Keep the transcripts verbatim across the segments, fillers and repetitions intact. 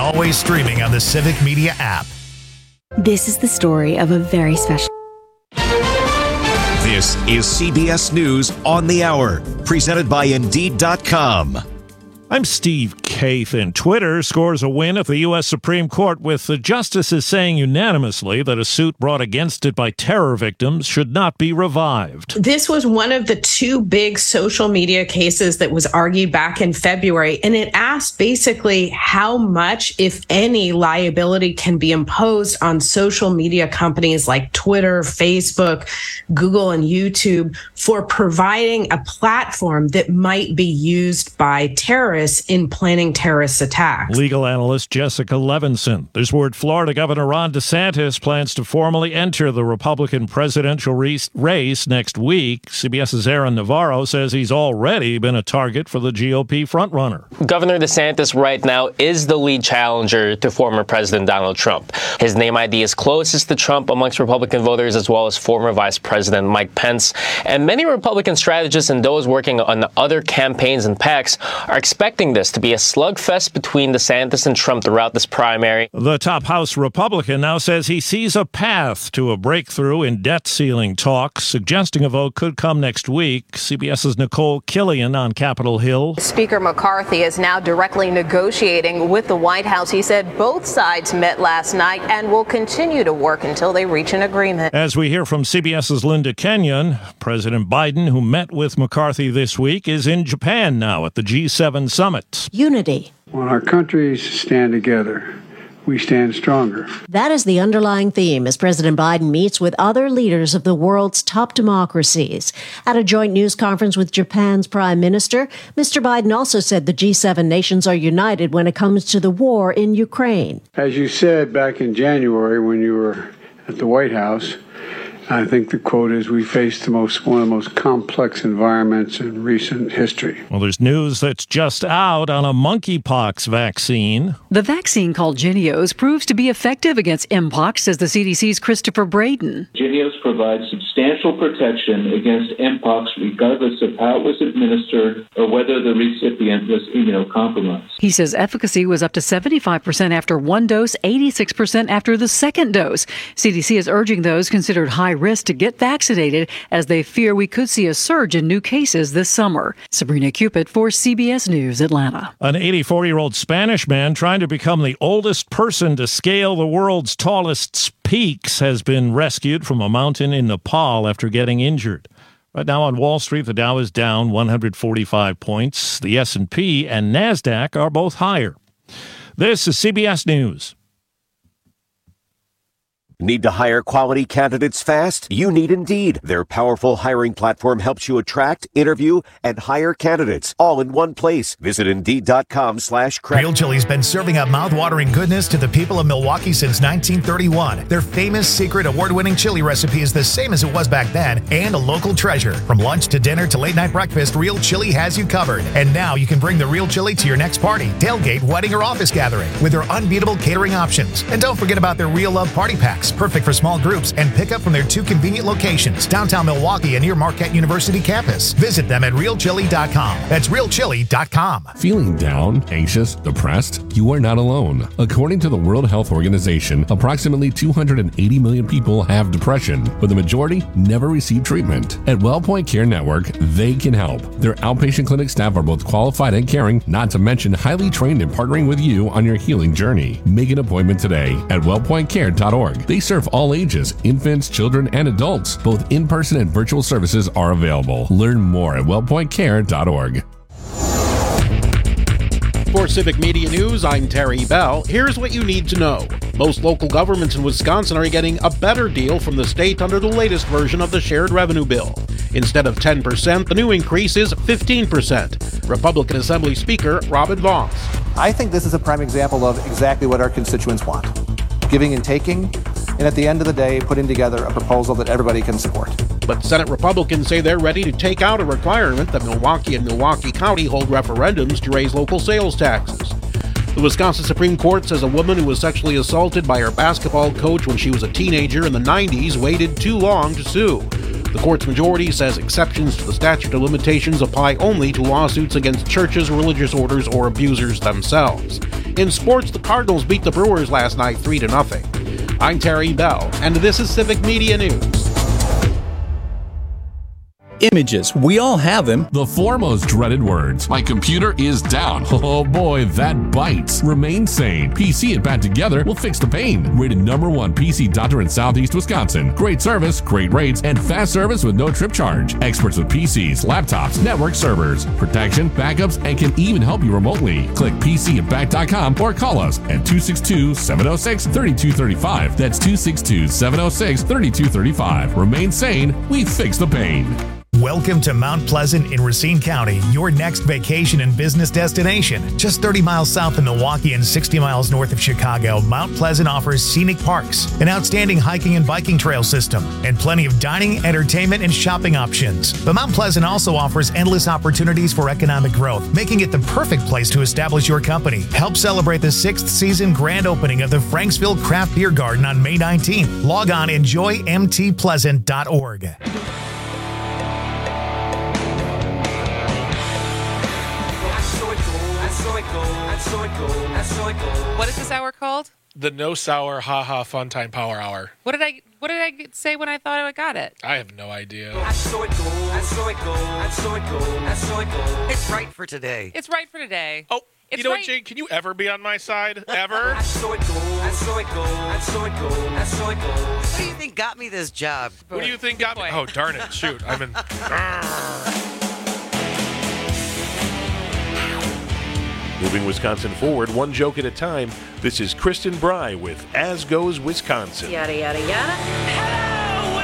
always streaming on the Civic Media app. This is the story of a very special... This is C B S News on the Hour, presented by Indeed dot com. I'm Steve Kaith, and Twitter scores a win at the U S Supreme Court with the justices saying unanimously that a suit brought against it by terror victims should not be revived. This was one of the two big social media cases that was argued back in February, and it asked basically how much, if any, liability can be imposed on social media companies like Twitter, Facebook, Google, and YouTube for providing a platform that might be used by terrorists in planning terrorist attacks. Legal analyst Jessica Levinson. There's word Florida Governor Ron DeSantis plans to formally enter the Republican presidential race next week. CBS's Aaron Navarro says he's already been a target for the G O P frontrunner. Governor DeSantis right now is the lead challenger to former President Donald Trump. His name I D is closest to Trump amongst Republican voters, as well as former Vice President Mike Pence. And many Republican strategists and those working on other campaigns and PACs are expecting this to be a slugfest between DeSantis and Trump throughout this primary. The top House Republican now says he sees a path to a breakthrough in debt ceiling talks, suggesting a vote could come next week. CBS's Nicole Killian on Capitol Hill. Speaker McCarthy is now directly negotiating with the White House. He said both sides met last night and will continue to work until they reach an agreement. As we hear from CBS's Linda Kenyon, President Biden, who met with McCarthy this week, is in Japan now at the G seven summit. Unity. When our countries stand together, we stand stronger. That is the underlying theme as President Biden meets with other leaders of the world's top democracies. At a joint news conference with Japan's prime minister, Mister Biden also said the G seven nations are united when it comes to the war in Ukraine. As you said back in January when you were at the White House, I think the quote is, we face the most one of the most complex environments in recent history. Well, there's news that's just out on a monkeypox vaccine. The vaccine called Jynneos proves to be effective against Mpox, says the C D C's Christopher Braden. Jynneos provides substantial protection against Mpox regardless of how it was administered or whether the recipient was immunocompromised. He says efficacy was up to seventy-five percent after one dose, eighty-six percent after the second dose. C D C is urging those considered high risk to get vaccinated as they fear we could see a surge in new cases this summer. Sabrina Cupid for C B S News, Atlanta. An eighty-four-year-old Spanish man trying to become the oldest person to scale the world's tallest peaks has been rescued from a mountain in Nepal after getting injured. Right now on Wall Street, the Dow is down one hundred forty-five points. The S and P and NASDAQ are both higher. This is C B S News. Need to hire quality candidates fast? You need Indeed. Their powerful hiring platform helps you attract, interview, and hire candidates all in one place. Visit Indeed.com slash credit. Real Chili's been serving up mouth-watering goodness to the people of Milwaukee since nineteen thirty-one. Their famous secret award-winning chili recipe is the same as it was back then and a local treasure. From lunch to dinner to late-night breakfast, Real Chili has you covered. And now you can bring the Real Chili to your next party, tailgate, wedding, or office gathering with their unbeatable catering options. And don't forget about their Real Love Party Packs, perfect for small groups, and pick up from their two convenient locations, downtown Milwaukee and near Marquette University campus. Visit them at real chili dot com. That's real chili dot com. Feeling down, anxious, depressed? You are not alone. According to the World Health Organization, approximately two hundred eighty million people have depression, but the majority never receive treatment. At WellPoint Care Network, they can help. Their outpatient clinic staff are both qualified and caring, not to mention highly trained in partnering with you on your healing journey. Make an appointment today at well point care dot org. They serve all ages, infants, children, and adults. Both in-person and virtual services are available. Learn more at well point care dot org. For Civic Media News, I'm Terry Bell. Here's what you need to know. Most local governments in Wisconsin are getting a better deal from the state under the latest version of the shared revenue bill. Instead of ten percent, the new increase is fifteen percent. Republican Assembly Speaker Robin Vos. I think this is a prime example of exactly what our constituents want. Giving and taking, and at the end of the day, putting together a proposal that everybody can support. But Senate Republicans say they're ready to take out a requirement that Milwaukee and Milwaukee County hold referendums to raise local sales taxes. The Wisconsin Supreme Court says a woman who was sexually assaulted by her basketball coach when she was a teenager in the nineties waited too long to sue. The court's majority says exceptions to the statute of limitations apply only to lawsuits against churches, religious orders, or abusers themselves. In sports, the Cardinals beat the Brewers last night three to nothing. I'm Terry Bell, and this is Civic Media News. Images. We all have them. The four most dreaded words. My computer is down. Oh boy, that bites. Remain sane. P C and Pat together will fix the pain. Rated number one P C doctor in Southeast Wisconsin. Great service, great rates, and fast service with no trip charge. Experts with P Cs, laptops, network servers, protection, backups, and can even help you remotely. Click P C and Pat dot com or call us at two six two, seven oh six, three two three five. That's two six two, seven oh six, three two three five. Remain sane. We fix the pain. Welcome to Mount Pleasant in Racine County, your next vacation and business destination. Just thirty miles south of Milwaukee and sixty miles north of Chicago, Mount Pleasant offers scenic parks, an outstanding hiking and biking trail system, and plenty of dining, entertainment, and shopping options. But Mount Pleasant also offers endless opportunities for economic growth, making it the perfect place to establish your company. Help celebrate the sixth season grand opening of the Franksville Craft Beer Garden on May nineteenth. Log on enjoy m t pleasant dot org. What is this hour called? The No Sour Ha Ha Fun Time Power Hour. What did I What did I say when I thought I got it? I have no idea. It's right for today. It's right for today. Oh, it's you know right. what, Jake? Can you ever be on my side? Ever? What do you think got me this job? What do you think got me? Oh, darn it. Shoot. I'm in. Moving Wisconsin forward, one joke at a time. This is Kristen Bry with As Goes Wisconsin. Yada, yada, yada. Hello,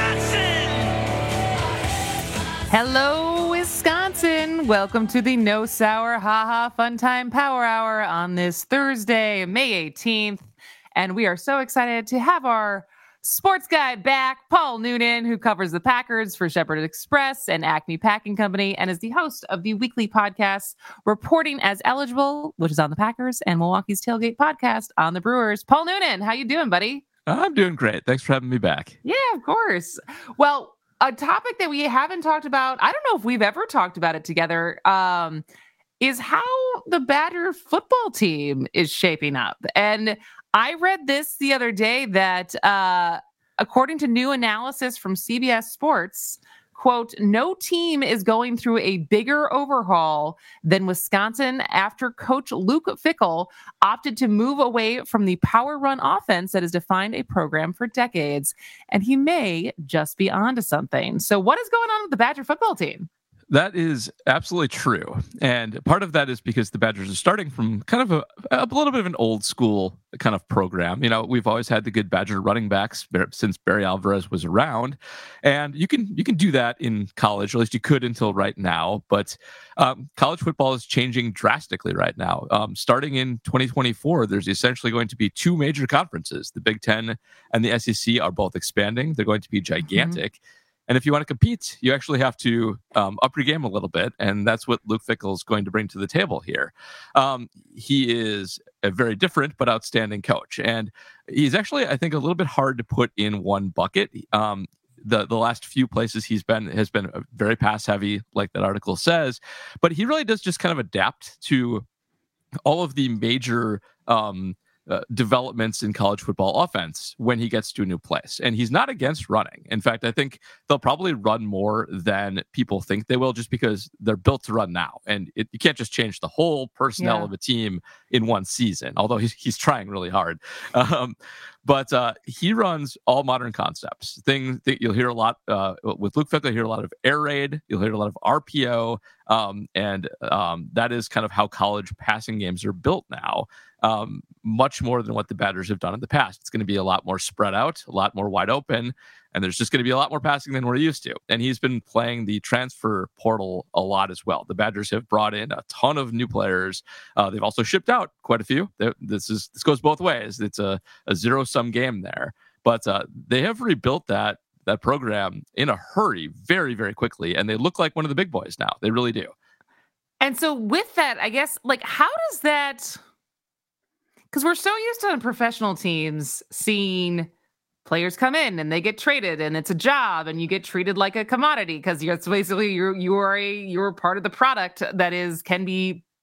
Wisconsin! Hello, Wisconsin. Welcome to the No Sour Ha Ha Fun Time Power Hour on this Thursday, May eighteenth. And we are so excited to have our sports guy back, Paul Noonan, who covers the Packers for Shepherd Express and Acme Packing Company, and is the host of the weekly podcast Reporting as Eligible, which is on the Packers, and Milwaukee's Tailgate podcast on the Brewers. Paul Noonan, how you doing, buddy? I'm doing great. Thanks for having me back. Yeah, of course. Well, a topic that we haven't talked about, I don't know if we've ever talked about it together, um, is how the Badger football team is shaping up. And I read this the other day that uh, according to new analysis from C B S Sports, quote, no team is going through a bigger overhaul than Wisconsin after coach Luke Fickell opted to move away from the power run offense that has defined a program for decades. And he may just be onto something. So what is going on with the Badger football team? That is absolutely true. And part of that is because the Badgers are starting from kind of a, a little bit of an old school kind of program. You know, we've always had the good Badger running backs since Barry Alvarez was around. And you can you can do that in college, or at least you could until right now. But um, college football is changing drastically right now. Um, starting in twenty twenty-four, there's essentially going to be two major conferences. The Big Ten and the S E C are both expanding. They're going to be gigantic. Mm-hmm. And if you want to compete, you actually have to um, up your game a little bit. And that's what Luke Fickell is going to bring to the table here. Um, he is a very different but outstanding coach. And he's actually, I think, a little bit hard to put in one bucket. Um, the, the last few places he's been has been very pass heavy, like that article says. But he really does just kind of adapt to all of the major um Uh, developments in college football offense when he gets to a new place. And he's not against running. In fact, I think they'll probably run more than people think they will, just because they're built to run now. And it, you can't just change the whole personnel Yeah. of a team in one season, although he's, he's trying really hard. Um, but uh, he runs all modern concepts. Things that you'll hear a lot uh, with Luke Fickell, you'll hear a lot of air raid, you'll hear a lot of R P O, um, and um, that is kind of how college passing games are built now. Um, much more than what the Badgers have done in the past. It's going to be a lot more spread out, a lot more wide open, and there's just going to be a lot more passing than we're used to. And he's been playing the transfer portal a lot as well. The Badgers have brought in a ton of new players. Uh, they've also shipped out quite a few. They're, this is this goes both ways. It's a, a zero-sum game there. But uh, they have rebuilt that that program in a hurry very, very quickly, and they look like one of the big boys now. They really do. And so with that, I guess, like, how does that... Because we're so used to on professional teams seeing players come in and they get traded and it's a job and you get treated like a commodity because you're basically you're you are a you're part of the product that is can be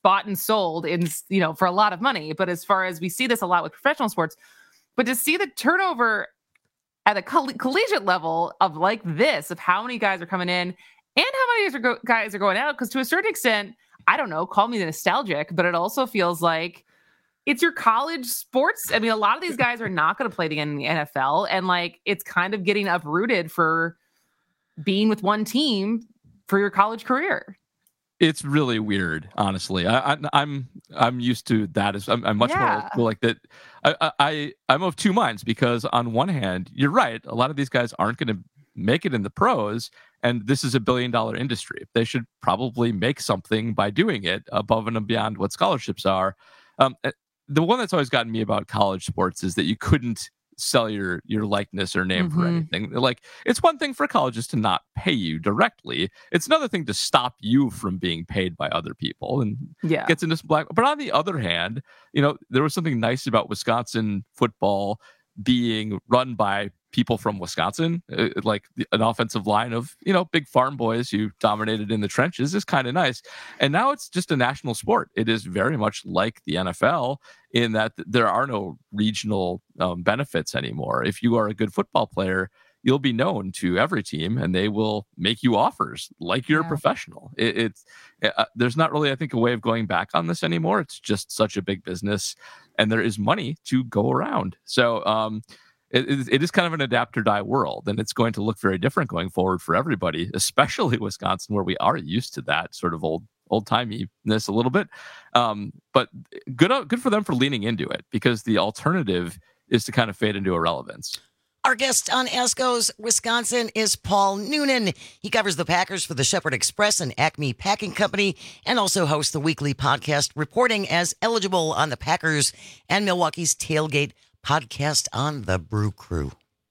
bought and sold in, you know, for a lot of money. But as far as we see this a lot with professional sports, but to see the turnover at a coll- collegiate level of like this, of how many guys are coming in and how many guys are, go- guys are going out, because to a certain extent, I don't know, call me nostalgic, but it also feels like it's your college sports. I mean, a lot of these guys are not going to play in the N F L, and like it's kind of getting uprooted for being with one team for your college career. It's really weird, honestly. I, I, I'm I'm used to that. As I'm, I'm much Yeah. more old school like that. I, I I'm of two minds, because on one hand, you're right. A lot of these guys aren't going to make it in the pros, and this is a billion dollar industry. They should probably make something by doing it above and beyond what scholarships are. Um, the one that's always gotten me about college sports is that you couldn't sell your your likeness or name mm-hmm. for anything. Like, it's one thing for colleges to not pay you directly. It's another thing to stop you from being paid by other people, and yeah. gets into some black. But on the other hand, you know, there was something nice about Wisconsin football being run by people from Wisconsin, uh, like the, an offensive line of, you know, big farm boys who dominated in the trenches is kind of nice. And now it's just a national sport. It is very much like the N F L in that th- there are no regional um, benefits anymore. If you are a good football player, you'll be known to every team, and they will make you offers like you're yeah. a professional. It, it's uh, there's not really, I think, a way of going back on this anymore. It's just such a big business, and there is money to go around. So um, it, it is kind of an adapt or die world, and it's going to look very different going forward for everybody, especially Wisconsin, where we are used to that sort of old old timey-ness a little bit. Um, but good good for them for leaning into it, because the alternative is to kind of fade into irrelevance. Our guest on Ask Goes Wisconsin is Paul Noonan. He covers the Packers for the Shepherd Express and Acme Packing Company, and also hosts the weekly podcast Reporting as Eligible on the Packers and Milwaukee's Tailgate podcast on the Brew Crew.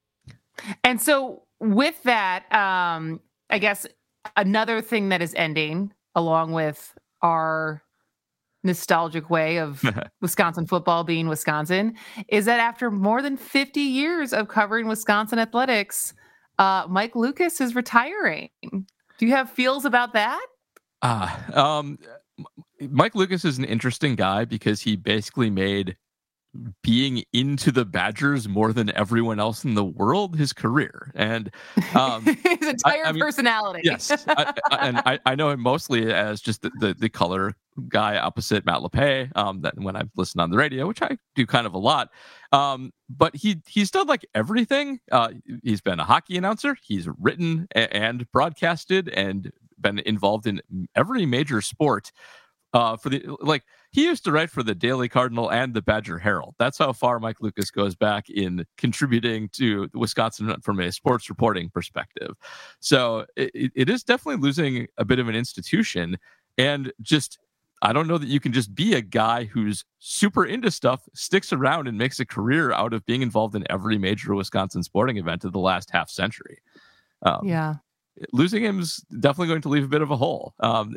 And so with that, um, I guess another thing that is ending, along with our nostalgic way of Wisconsin football being Wisconsin, is that after more than fifty years of covering Wisconsin athletics, uh, Mike Lucas is retiring. Do you have feels about that? Uh, um, Mike Lucas is an interesting guy because he basically made being into the Badgers more than everyone else in the world his career. And um, his entire I, I mean, personality. Yes. I, I, and I, I know him mostly as just the, the, the color guy opposite Matt LePay, um, that when I listen on the radio, which I do kind of a lot. Um, but he he's done like everything. Uh, he's been a hockey announcer. He's written a- and broadcasted and been involved in every major sport. Uh, for the like, he used to write for the Daily Cardinal and the Badger Herald. That's how far Mike Lucas goes back in contributing to Wisconsin from a sports reporting perspective. So it, it is definitely losing a bit of an institution, and just I don't know that you can just be a guy who's super into stuff, sticks around, and makes a career out of being involved in every major Wisconsin sporting event of the last half century. Um, yeah, losing him is definitely going to leave a bit of a hole. Um,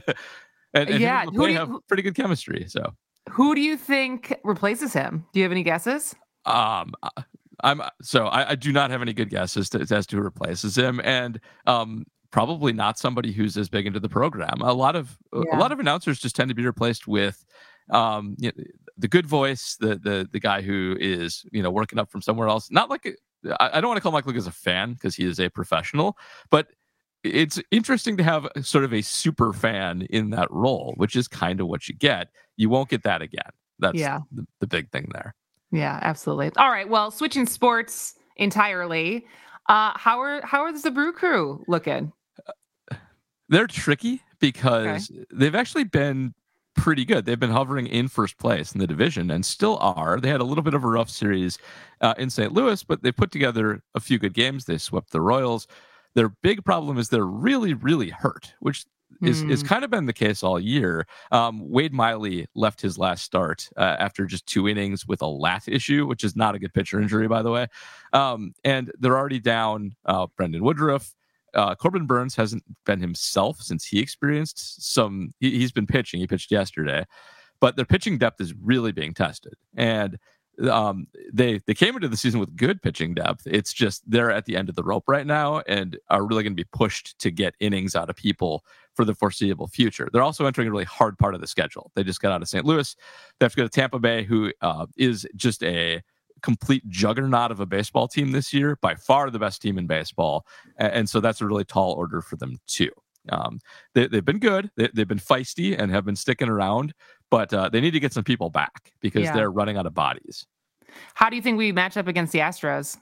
And, and yeah, they have pretty good chemistry. So, who do you think replaces him? Do you have any guesses? Um, I'm so I, I do not have any good guesses to, as to who replaces him, and um, probably not somebody who's as big into the program. A lot of yeah. a lot of announcers just tend to be replaced with um, you know, the good voice, the the the guy who is you know working up from somewhere else. Not like a, I, I don't want to call Mike Lucas a fan because he is a professional, but it's interesting to have sort of a super fan in that role, which is kind of what you get. You won't get that again. That's yeah. the, the big thing there. Yeah, absolutely. All right. Well, switching sports entirely. Uh, how are how is the Brew Crew looking? Uh, they're tricky because okay. they've actually been pretty good. They've been hovering in first place in the division and still are. They had a little bit of a rough series uh, in Saint Louis, but they put together a few good games. They swept the Royals. Their big problem is they're really, really hurt, which is, mm. is kind of been the case all year. Um, Wade Miley left his last start uh, after just two innings with a lat issue, which is not a good pitcher injury, by the way. Um, and they're already down uh, Brendan Woodruff. Uh, Corbin Burns hasn't been himself since he experienced some. He, he's been pitching. He pitched yesterday. But their pitching depth is really being tested. And Um, they they came into the season with good pitching depth. It's just they're at the end of the rope right now and are really going to be pushed to get innings out of people for the foreseeable future. They're also entering a really hard part of the schedule. They just got out of Saint Louis. They have to go to Tampa Bay, who uh, is just a complete juggernaut of a baseball team this year, by far the best team in baseball. And, and so that's a really tall order for them too. Um, they, they've been good. They, they've been feisty and have been sticking around, but uh, they need to get some people back because Yeah. they're running out of bodies. How do you think we match up against the Astros?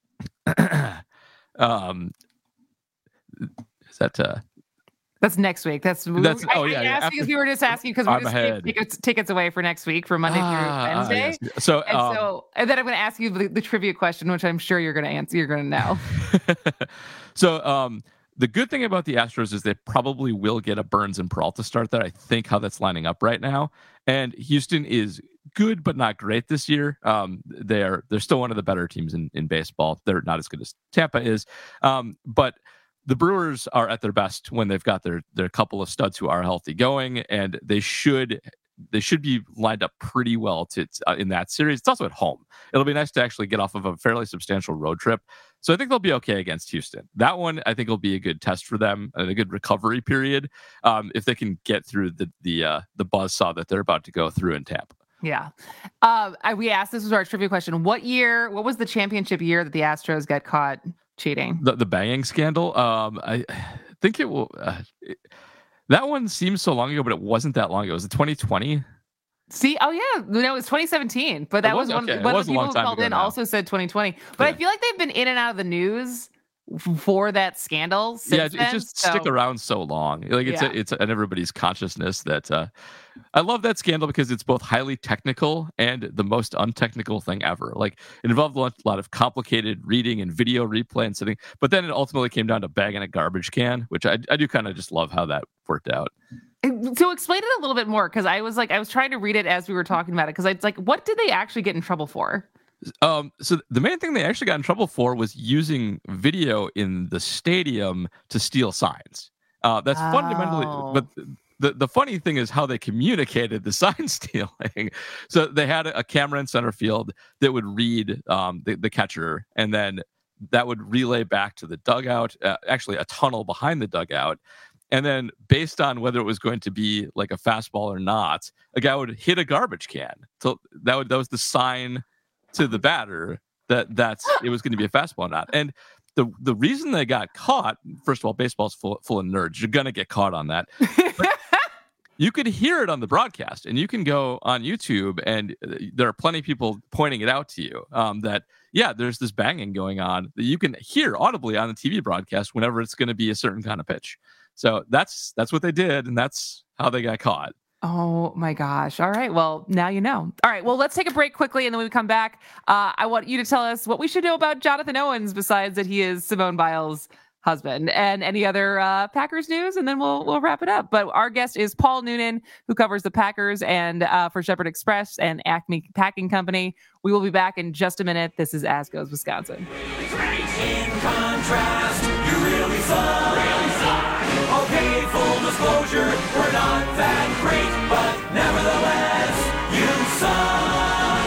um, is that uh, That's next week. That's, That's- I, oh, yeah, I yeah. asked After- because we were just asking because we're I'm just getting ahead. tickets, tickets away for next week for Monday Ah, through Wednesday. yes. So, and um, so, and then I'm going to ask you the, the trivia question, which I'm sure you're going to answer. You're going to know. So um, the good thing about the Astros is they probably will get a Burns and Peralta start there. I think how that's lining up right now. And Houston is good, but not great this year. Um, they're they're still one of the better teams in, in baseball. They're not as good as Tampa is. Um, but the Brewers are at their best when they've got their their couple of studs who are healthy going, and they should they should be lined up pretty well to uh, in that series. It's also at home. It'll be nice to actually get off of a fairly substantial road trip. So I think they'll be okay against Houston. That one I think will be a good test for them and a good recovery period um, if they can get through the the uh, the buzzsaw that they're about to go through in Tampa. Yeah. Uh, I, we asked, this was our trivia question. What year, what was the championship year that the Astros got caught cheating? The the banging scandal. Um, I think it will. Uh, it, that one seems so long ago, but it wasn't that long ago. Was it twenty twenty? See, oh yeah, no, it was twenty seventeen. But that It was, was- one. okay, it One was of a the long people who time called ago in now. also said twenty twenty. But I feel like they've been in and out of the news f- for that scandal. Since Yeah, it, it then, just so- stick around so long. Like it's Yeah. a, it's in everybody's consciousness that uh, I love that scandal because it's both highly technical and the most untechnical thing ever. Like it involved a lot, lot of complicated reading and video replay and sitting, but then it ultimately came down to bagging a garbage can, which I, I do kind of just love how that worked out. So explain it a little bit more, because I was like, I was trying to read it as we were talking about it, because it's like, what did they actually get in trouble for? Um, so the main thing they actually got in trouble for was using video in the stadium to steal signs. Uh, that's Oh. fundamentally, but the, the funny thing is how they communicated the sign stealing. So they had a camera in center field that would read um, the, the catcher, and then that would relay back to the dugout, uh, actually a tunnel behind the dugout. And then based on whether it was going to be like a fastball or not, a guy would hit a garbage can. So that would, that was the sign to the batter that that's it was going to be a fastball or not. And the the reason they got caught, first of all, baseball's full, full of nerds. You're going to get caught on that. But you could hear it on the broadcast, and you can go on YouTube, and there are plenty of people pointing it out to you um, that, yeah, there's this banging going on that you can hear audibly on the T V broadcast whenever it's going to be a certain kind of pitch. So that's that's what they did, and that's how they got caught. Oh my gosh. All right. Well, now you know. All right. Well, let's take a break quickly. And then when we come back, uh, I want you to tell us what we should know about Jonathan Owens, besides that he is Simone Biles' husband, and any other uh, Packers news. And then we'll we'll wrap it up. But our guest is Paul Noonan, who covers the Packers and uh, for Shepherd Express and Acme Packing Company. We will be back in just a minute. This is As Goes Wisconsin. In contrast, you really suck. Really suck. Okay, full disclosure, we're not that great, but nevertheless, you suck.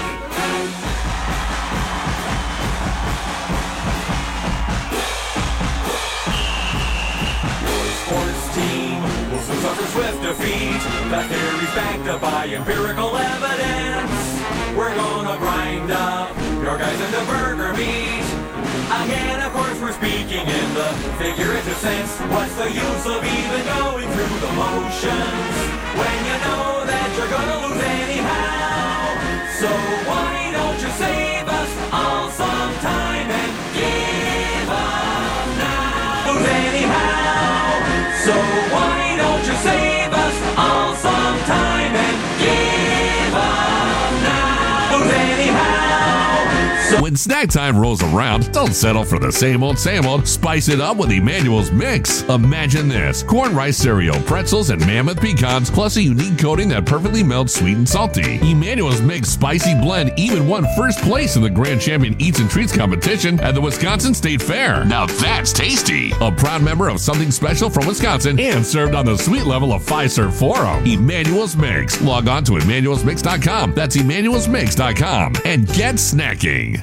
Your sports team will soon suffer swift defeat. That theory's backed up by empirical evidence. We're gonna grind up your guys into burger meat. Again, of course, we're speaking in the figurative sense. What's the use of even going through the motions when you know that you're gonna lose anyhow? So why don't you save us all some time and give up now? Lose anyhow. So why don't you save us all some time and give up now? Lose anyhow. So When snack time rolls around, don't settle for the same old, same old. Spice it up with Emmanuel's Mix. Imagine this: corn rice cereal, pretzels, and mammoth pecans, plus a unique coating that perfectly melts sweet and salty. Emmanuel's Mix Spicy Blend even won first place in the Grand Champion Eats and Treats competition at the Wisconsin State Fair. Now that's tasty. A proud member of Something Special from Wisconsin and served on the sweet level of Fiserv Forum. Emmanuel's Mix. Log on to emmanuels mix dot com. That's emmanuels mix dot com and get snacking.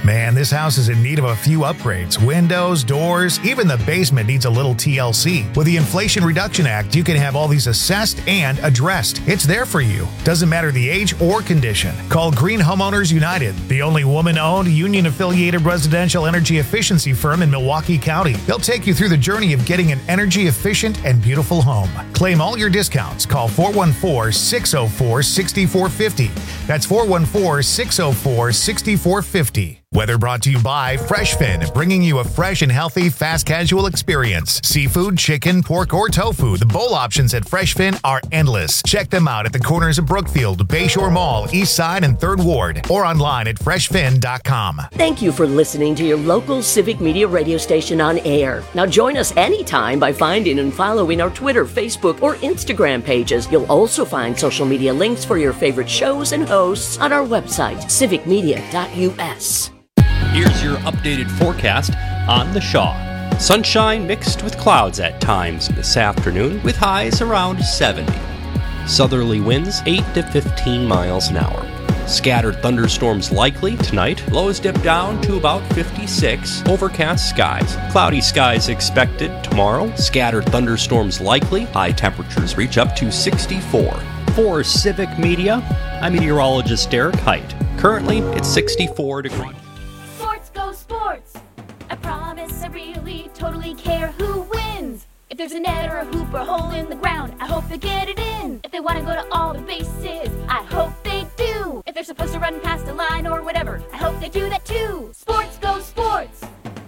Man, this house is in need of a few upgrades. Windows, doors, even the basement needs a little T L C. With the Inflation Reduction Act, you can have all these assessed and addressed. It's there for you. Doesn't matter the age or condition. Call Green Homeowners United, the only woman-owned, union-affiliated residential energy efficiency firm in Milwaukee County. They'll take you through the journey of getting an energy-efficient and beautiful home. Claim all your discounts. Call four one four, six oh four, six four five oh. That's four one four, six oh four, six four five oh. Weather brought to you by FreshFin, bringing you a fresh and healthy fast casual experience. Seafood, chicken, pork, or tofu, the bowl options at FreshFin are endless. Check them out at the corners of Brookfield, Bayshore Mall, East Side, and third Ward, or online at fresh fin dot com. Thank you for listening to your local Civic Media radio station on air. Now join us anytime by finding and following our Twitter, Facebook, or Instagram pages. You'll also find social media links for your favorite shows and hosts on our website, civic media dot u s. Here's your updated forecast on the Shaw. Sunshine mixed with clouds at times this afternoon with highs around seventy. Southerly winds eight to fifteen miles an hour. Scattered thunderstorms likely tonight. Lows dip down to about fifty-six. Overcast skies. Cloudy skies expected tomorrow. Scattered thunderstorms likely. High temperatures reach up to sixty-four. For Civic Media, I'm meteorologist Derek Height. Currently, it's sixty-four degrees. Sports go sports. I promise I really totally care who wins. If there's a net or a hoop or a hole in the ground, I hope they get it in. If they want to go to all the bases, I hope they do. If they're supposed to run past a line or whatever, I hope they do that too. Sports go sports.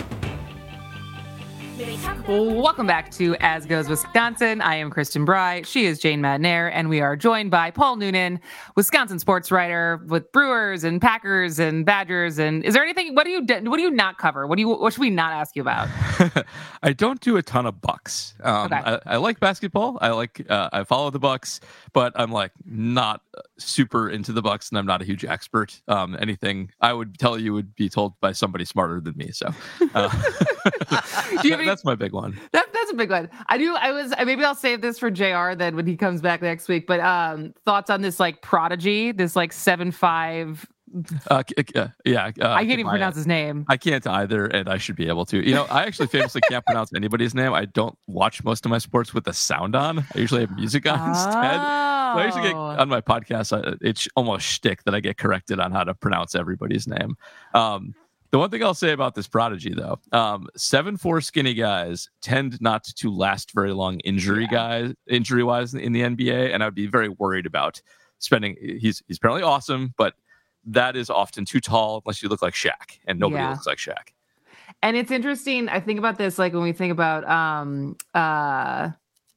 Welcome back to As Goes Wisconsin. I am Kristen Bry. She is Jane Madnair, and we are joined by Paul Noonan, Wisconsin sports writer with Brewers and Packers and Badgers. And is there anything? What do you what do you not cover? What do you what should we not ask you about? I don't do a ton of Bucks. Um, Okay. I, I like basketball. I like uh, I follow the Bucks, but I'm like not super into the Bucks, and I'm not a huge expert. Um, anything I would tell you would be told by somebody smarter than me. So uh, Do you have any- that's my big one. That, that's a big one. I do. I was. Maybe I'll save this for J R then when he comes back next week. But um, thoughts on this like prodigy, this like seven five. Uh, uh, yeah, uh, I can't even pronounce his name. I can't either, and I should be able to. You know, I actually famously can't pronounce anybody's name. I don't watch most of my sports with the sound on. I usually have music on Oh. instead. So I usually get on my podcast. I, it's almost shtick that I get corrected on how to pronounce everybody's name. Um, the one thing I'll say about this prodigy, though, um, seven four skinny guys tend not to last very long injury guys injury wise in the N B A, and I'd be very worried about spending. He's he's apparently awesome, but that is often too tall unless you look like Shaq, and nobody Yeah. looks like Shaq. And it's interesting. I think about this like when we think about um uh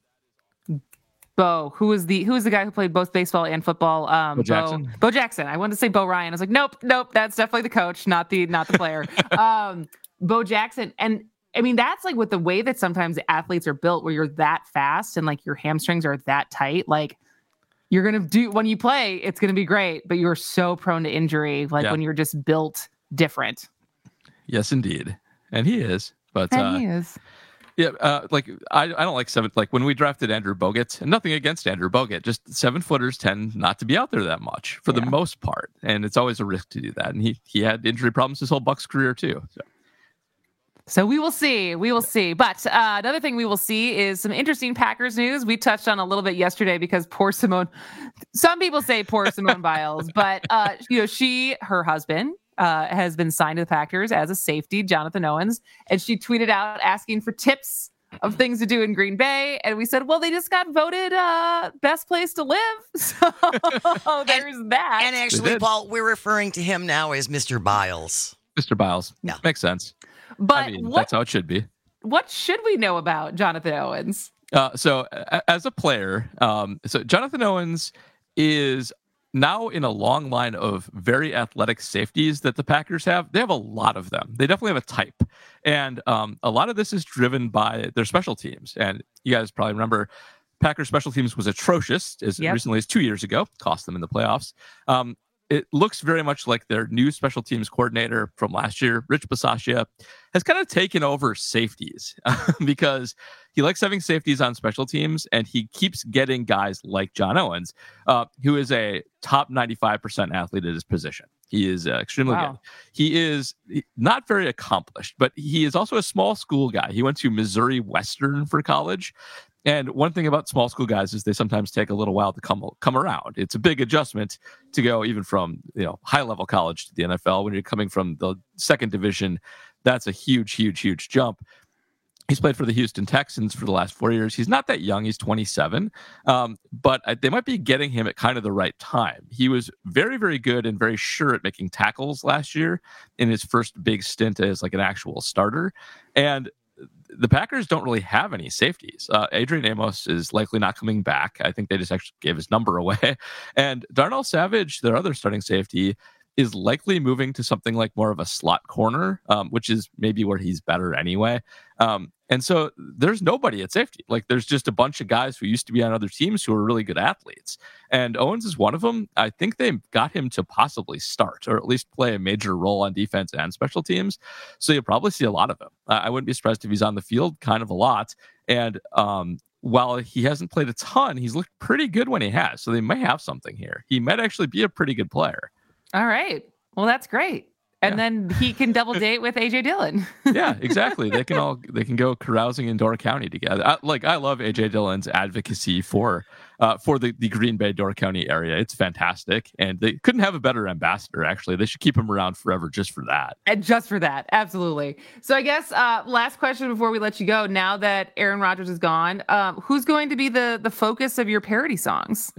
Bo, who was the who was the guy who played both baseball and football? Um, Bo Jackson. Bo Jackson. I wanted to say Bo Ryan. I was like, nope, nope. That's definitely the coach, not the not the player. um, Bo Jackson. And I mean, that's like with the way that sometimes athletes are built, where you're that fast and like your hamstrings are that tight. Like you're gonna do when you play, it's gonna be great, but you're so prone to injury. Like Yeah. when you're just built different. Yes, indeed, and he is. But And uh, he is. Yeah, uh, like I, I don't like seven. Like when we drafted Andrew Bogut, and nothing against Andrew Bogut, just seven footers tend not to be out there that much for the most part, and it's always a risk to do that. And he he had injury problems his whole Bucks career too. So. So we will see. We will see. But uh, another thing we will see is some interesting Packers news. We touched on a little bit yesterday because poor Simone, some people say poor Simone Biles, but uh, you know, she, her husband uh, has been signed to the Packers as a safety, Jonathan Owens, and she tweeted out asking for tips of things to do in Green Bay. And we said, well, they just got voted uh, best place to live. So there's that. And actually, Paul, we're referring to him now as Mister Biles. Mister Biles. Yeah. Makes sense. But I mean, what, that's how it should be. what should we know about Jonathan Owens? Uh, so a- as a player, um, so Jonathan Owens is now in a long line of very athletic safeties that the Packers have. They have a lot of them. They definitely have a type. And um, a lot of this is driven by their special teams. And you guys probably remember Packers special teams was atrocious as Yep. recently as two years ago, cost them in the playoffs. Um, it looks very much like their new special teams coordinator from last year, Rich Bisaccia, has kind of taken over safeties because he likes having safeties on special teams, and he keeps getting guys like John Owens, uh, who is a top ninety-five percent athlete at his position. He is uh, extremely Wow. good. He is not very accomplished, but he is also a small school guy. He went to Missouri Western for college. And one thing about small school guys is they sometimes take a little while to come come around. It's a big adjustment to go even from, you know, high level college to the N F L. When you're coming from the second division, that's a huge, huge, huge jump. He's played for the Houston Texans for the last four years. He's not that young. He's twenty-seven. Um, but they might be getting him at kind of the right time. He was very, very good and very sure at making tackles last year in his first big stint as like an actual starter. And the Packers don't really have any safeties. Uh, Adrian Amos is likely not coming back. I think they just actually gave his number away. And Darnell Savage, their other starting safety, is likely moving to something like more of a slot corner, um, which is maybe where he's better anyway. Um, and so there's nobody at safety. Like there's just a bunch of guys who used to be on other teams who are really good athletes. And Owens is one of them. I think they got him to possibly start or at least play a major role on defense and special teams. So you'll probably see a lot of him. Uh, I wouldn't be surprised if he's on the field kind of a lot. And um, while he hasn't played a ton, he's looked pretty good when he has. So they may have something here. He might actually be a pretty good player. All right. Well, that's great. And yeah. then he can double date with A J Dillon. Yeah, exactly. They can all they can go carousing in Door County together. I, like I love A J Dillon's advocacy for uh, for the, the Green Bay Door County area. It's fantastic, and they couldn't have a better ambassador. Actually, they should keep him around forever just for that. And just for that, absolutely. So I guess uh, last question before we let you go. Now that Aaron Rodgers is gone, um, who's going to be the the focus of your parody songs?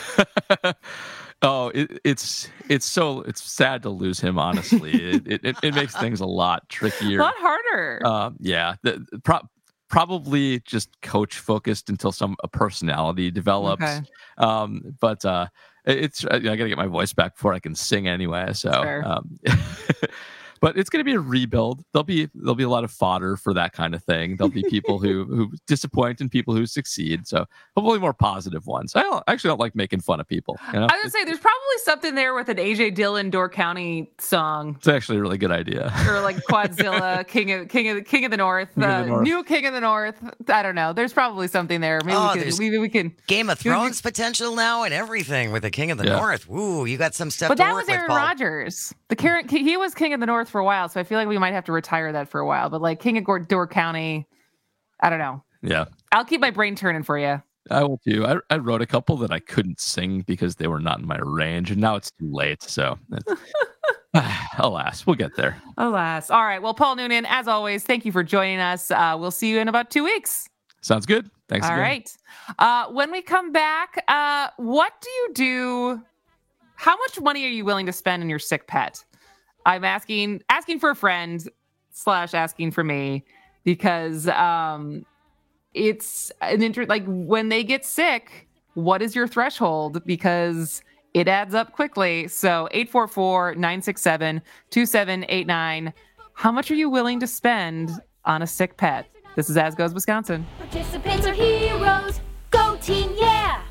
Oh, it, it's it's so it's sad to lose him. Honestly, it, it it makes things a lot trickier, a lot harder. Um, yeah, the, pro- probably just coach focused until some a personality develops. Okay. Um, but uh, it's I gotta get my voice back before I can sing anyway. So. Sure. Um, But it's going to be a rebuild. There'll be there'll be a lot of fodder for that kind of thing. There'll be people who who disappoint and people who succeed. So hopefully more positive ones. I don't, actually don't like making fun of people. You know? I would say there's probably something there with an A J Dillon Door County song. It's actually a really good idea. Or like Quadzilla, King of King of the King of the North, King uh, of the North. New King of the North. I don't know. There's probably something there. Maybe oh, we can. Maybe we can. Game of Thrones potential now and everything with the King of the yeah. North. Ooh, you got some stuff. But to that work was Aaron with, Rodgers. The current he was King of the North for a while, so I feel like we might have to retire that for a while. But like King of Door County, I don't know. Yeah, I'll keep my brain turning for you. I will too. I, I wrote a couple that I couldn't sing because they were not in my range, and now it's too late. So, alas, we'll get there. Alas. All right. Well, Paul Noonan, as always, thank you for joining us. Uh, we'll see you in about two weeks. Sounds good. Thanks. All again. right. Uh, when we come back, uh, what do you do? How much money are you willing to spend on your sick pet? I'm asking asking for a friend slash asking for me because um, it's an inter- like when they get sick, what is your threshold? Because it adds up quickly. So eight four four, nine six seven, two seven eight nine. How much are you willing to spend on a sick pet? This is As Goes Wisconsin. Participants are heroes. Go team, yeah!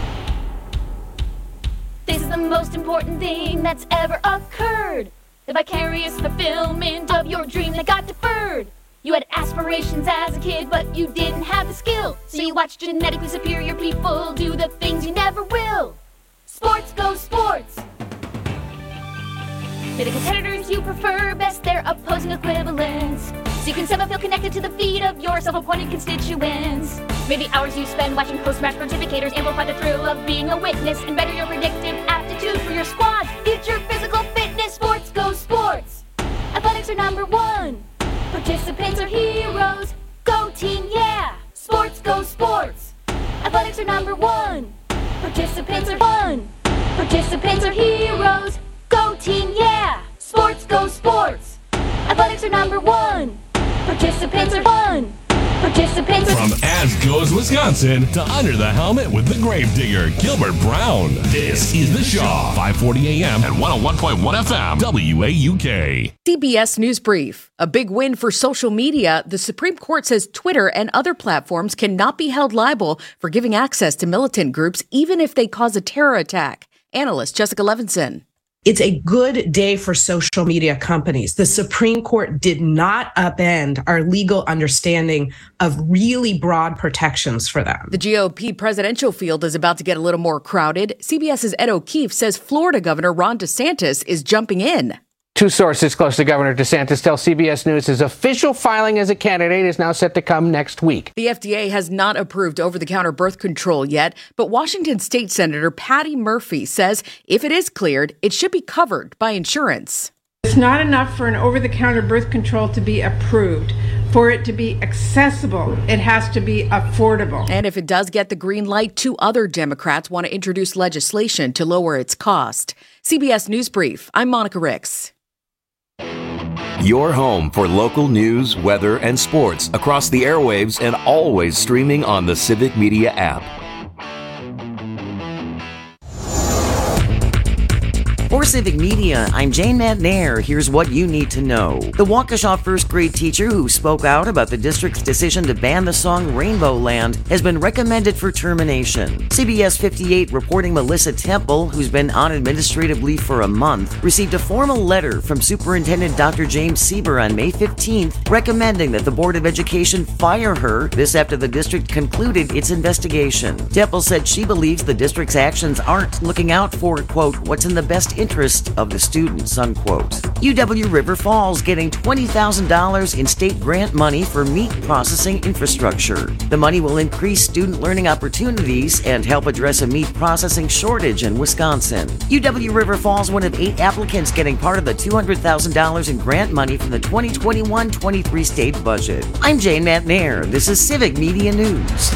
This is the most important thing that's ever occurred. The vicarious fulfillment of your dream that got deferred. You had aspirations as a kid, but you didn't have the skill. So you watched genetically superior people do the things you never will. Sports go sports. They're the competitors you prefer best, their opposing equivalents. So you can somehow feel connected to the feet of your self-appointed constituents. Maybe hours you spend watching post-match pontificators amplify the thrill of being a witness and better your predictive aptitude for your squad. Future physical fitness, sports go sports. Athletics are number one. Participants are heroes. Go team, yeah. Sports go sports. Athletics are number one. Participants are fun. Participants are heroes. Go team, yeah. Sports go sports. Athletics are number one. Participants are fun. Participants are... From As Goes Wisconsin to Under the Helmet with the Gravedigger, Gilbert Brown. This is The Shaw, five forty a.m. and one oh one point one F M, W A U K. C B S News Brief. A big win for social media. The Supreme Court says Twitter and other platforms cannot be held liable for giving access to militant groups, even if they cause a terror attack. Analyst Jessica Levinson. It's a good day for social media companies. The Supreme Court did not upend our legal understanding of really broad protections for them. The G O P presidential field is about to get a little more crowded. CBS's Ed O'Keefe says Florida Governor Ron DeSantis is jumping in. Two sources close to Governor DeSantis tell C B S News his official filing as a candidate is now set to come next week. The F D A has not approved over-the-counter birth control yet, but Washington State Senator Patty Murphy says if it is cleared, it should be covered by insurance. It's not enough for an over-the-counter birth control to be approved. For it to be accessible, it has to be affordable. And if it does get the green light, two other Democrats want to introduce legislation to lower its cost. C B S News Brief, I'm Monica Ricks. Your home for local news, weather, and sports across the airwaves and always streaming on the Civic Media app. For Civic Media, I'm Jane Matnair. Here's what you need to know. The Waukesha first grade teacher who spoke out about the district's decision to ban the song Rainbow Land has been recommended for termination. C B S fifty-eight reporting Melissa Temple, who's been on administrative leave for a month, received a formal letter from Superintendent Doctor James Sieber on May fifteenth recommending that the Board of Education fire her, this after the district concluded its investigation. Temple said she believes the district's actions aren't looking out for, quote, what's in the best interest of the students, unquote. U W River Falls getting twenty thousand dollars in state grant money for meat processing infrastructure. The money will increase student learning opportunities and help address a meat processing shortage in Wisconsin. U W River Falls, one of eight applicants getting part of the two hundred thousand dollars in grant money from the twenty twenty-one twenty-three state budget. I'm Jane Matnair. This is Civic Media News.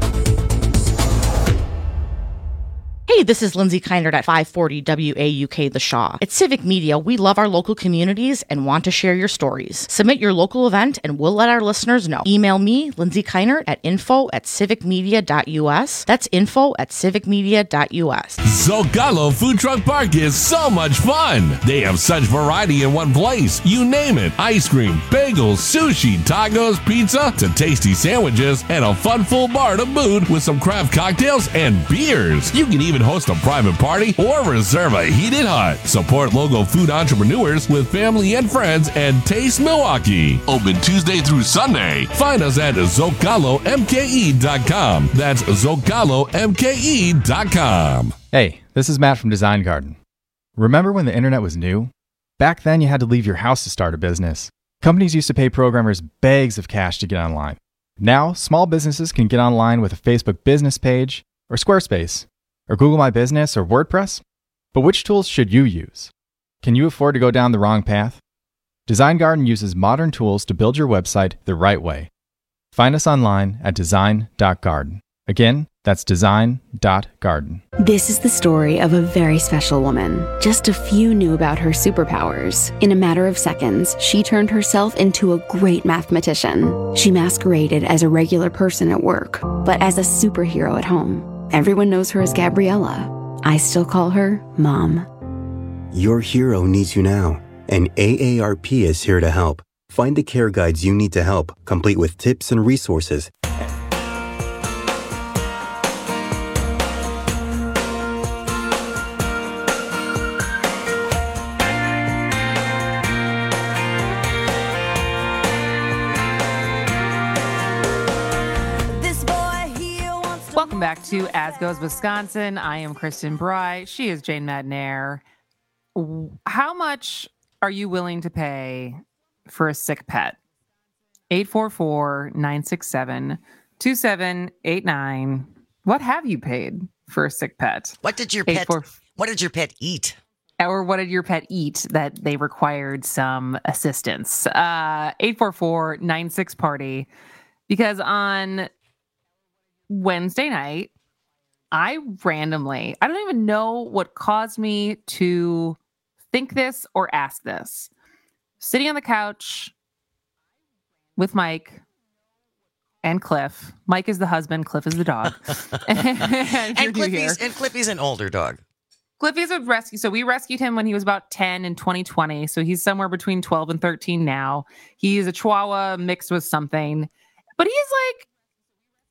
Hey, this is Lindsay Keinert at five forty W A U K The Shaw. At Civic Media, we love our local communities and want to share your stories. Submit your local event and we'll let our listeners know. Email me, Lindsay Keinert, at info at civicmedia.us. That's info at civicmedia.us. Zocalo Food Truck Park is so much fun. They have such variety in one place. You name it. Ice cream, bagels, sushi, tacos, pizza, to tasty sandwiches, and a fun full bar to boot with some craft cocktails and beers. You can even host a private party or reserve a heated hut. Support local food entrepreneurs with family and friends and Taste Milwaukee. Open Tuesday through Sunday. Find us at zocalo m k e dot com. That's zocalo m k e dot com. Hey, this is Matt from Design Garden. Remember when the internet was new? Back then you had to leave your house to start a business. Companies used to pay programmers bags of cash to get online. Now, small businesses can get online with a Facebook business page or Squarespace, or Google My Business, or WordPress? But which tools should you use? Can you afford to go down the wrong path? Design Garden uses modern tools to build your website the right way. Find us online at design dot garden. Again, that's design dot garden. This is the story of a very special woman. Just a few knew about her superpowers. In a matter of seconds, she turned herself into a great mathematician. She masqueraded as a regular person at work, but as a superhero at home. Everyone knows her as Gabriella. I still call her Mom. Your hero needs you now, and A A R P is here to help. Find the care guides you need to help, complete with tips and resources. Welcome back to As Goes Wisconsin. I am Kristen Bry. She is Jane Matnair. How much are you willing to pay for a sick pet? eight four four, nine six seven, two seven eight nine. What have you paid for a sick pet? What did your pet What did your pet eat? Or what did your pet eat that they required some assistance? Uh, eight four four, nine six party. Because on Wednesday night, I randomly, I don't even know what caused me to think this or ask this. Sitting on the couch with Mike and Cliff. Mike is the husband, Cliff is the dog. and and, Cliffy's, and Cliffy's an older dog. Cliffy's a rescue. So we rescued him when he was about ten in twenty twenty. So he's somewhere between twelve and thirteen now. He's a Chihuahua mixed with something. But he's like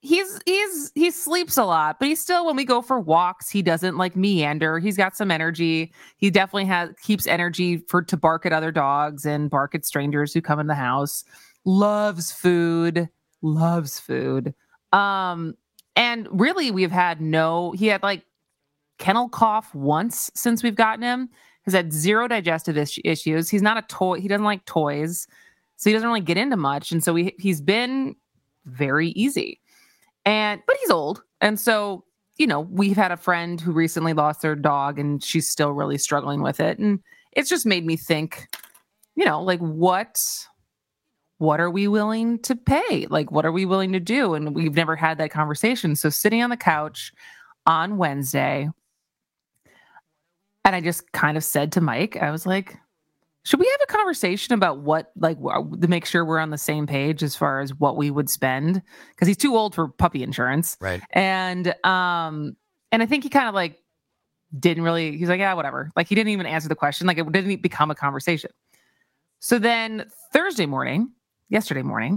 he's he's he sleeps a lot, but he's still, when we go for walks, he doesn't like meander. He's got some energy. He definitely has keeps energy for to bark at other dogs and bark at strangers who come in the house. Loves food, loves food. Um, and really, we've had no. He had like kennel cough once since we've gotten him. Has had zero digestive is- issues. He's not a toy. He doesn't like toys, so he doesn't really get into much. And so we, he's been very easy. And but he's old, and so you know we've had a friend who recently lost their dog, and she's still really struggling with it. And it's just made me think, you know, like what, what are we willing to pay? Like what are we willing to do? And we've never had that conversation. So sitting on the couch on Wednesday. And I just kind of said to Mike, I was like, should we have a conversation about what, like, to make sure we're on the same page as far as what we would spend? Because he's too old for puppy insurance. Right. And, um, and I think he kind of like didn't really, he's like, yeah, whatever. Like he didn't even answer the question. Like it didn't become a conversation. So then Thursday morning, yesterday morning,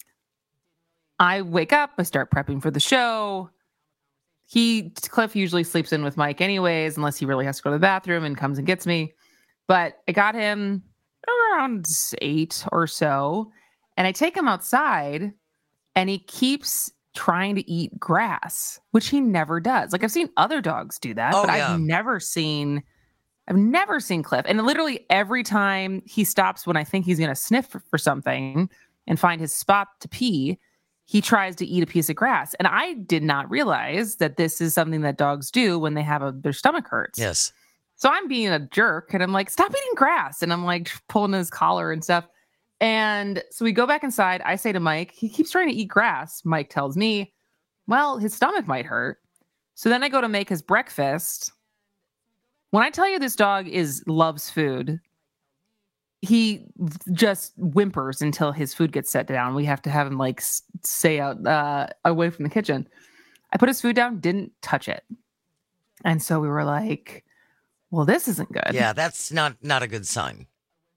I wake up, I start prepping for the show. He, Cliff usually sleeps in with Mike anyways, unless he really has to go to the bathroom and comes and gets me. But I got him around eight or so, and I take him outside, and he keeps trying to eat grass, which he never does. Like I've seen other dogs do that, oh, but yeah. I've never seen, I've never seen Cliff. And literally every time he stops when I think he's going to sniff for, for something and find his spot to pee, he tries to eat a piece of grass. And I did not realize that this is something that dogs do when they have a, their stomach hurts. Yes. So I'm being a jerk and I'm like, stop eating grass. And I'm like pulling his collar and stuff. And so we go back inside. I say to Mike, he keeps trying to eat grass. Mike tells me, well, his stomach might hurt. So then I go to make his breakfast. When I tell you this dog is loves food, he just whimpers until his food gets set down. We have to have him like stay out uh, away from the kitchen. I put his food down, didn't touch it. And so we were like, well, this isn't good. Yeah, that's not, not a good sign.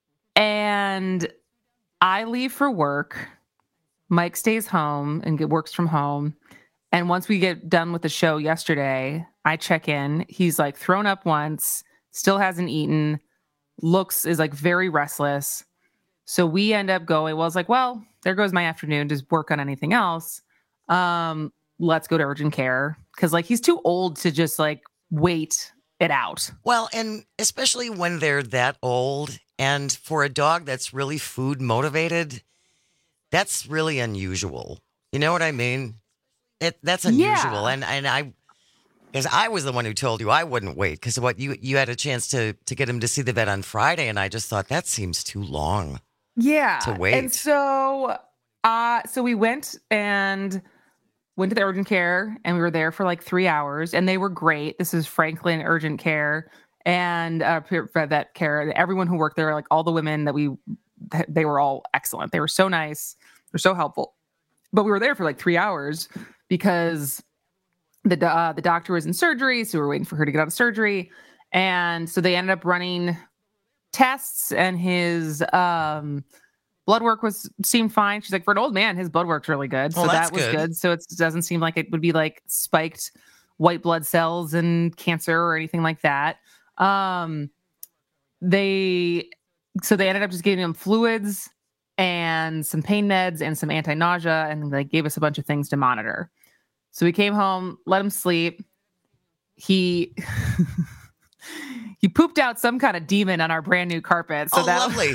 And I leave for work. Mike stays home and get, works from home. And once we get done with the show yesterday, I check in. He's like thrown up once, still hasn't eaten, looks is like very restless. So we end up going, well, it's like, well, there goes my afternoon to work on anything else. Um, let's go to urgent care. Cause like, he's too old to just like wait it out. Well, and especially when they're that old, and for a dog that's really food motivated, that's really unusual. You know what I mean? It that's unusual. Yeah. And, and I, because I was the one who told you I wouldn't wait, because what you you had a chance to to get him to see the vet on Friday, and I just thought that seems too long. Yeah, to wait. And so, uh, so we went and went to the urgent care, and we were there for like three hours, and they were great. This is Franklin Urgent Care and uh, Vet Care. Everyone who worked there, like all the women that we, they were all excellent. They were so nice. They're so helpful. But we were there for like three hours because the uh, the doctor was in surgery, so we were waiting for her to get out of surgery. And so they ended up running tests, and his um, blood work was seemed fine. She's like, for an old man, his blood work's really good. So well, that was good. good. So it doesn't seem like it would be like spiked white blood cells and cancer or anything like that. Um, they so they ended up just giving him fluids and some pain meds and some anti-nausea, and they gave us a bunch of things to monitor. So we came home, let him sleep. He he pooped out some kind of demon on our brand new carpet. So oh, that lovely.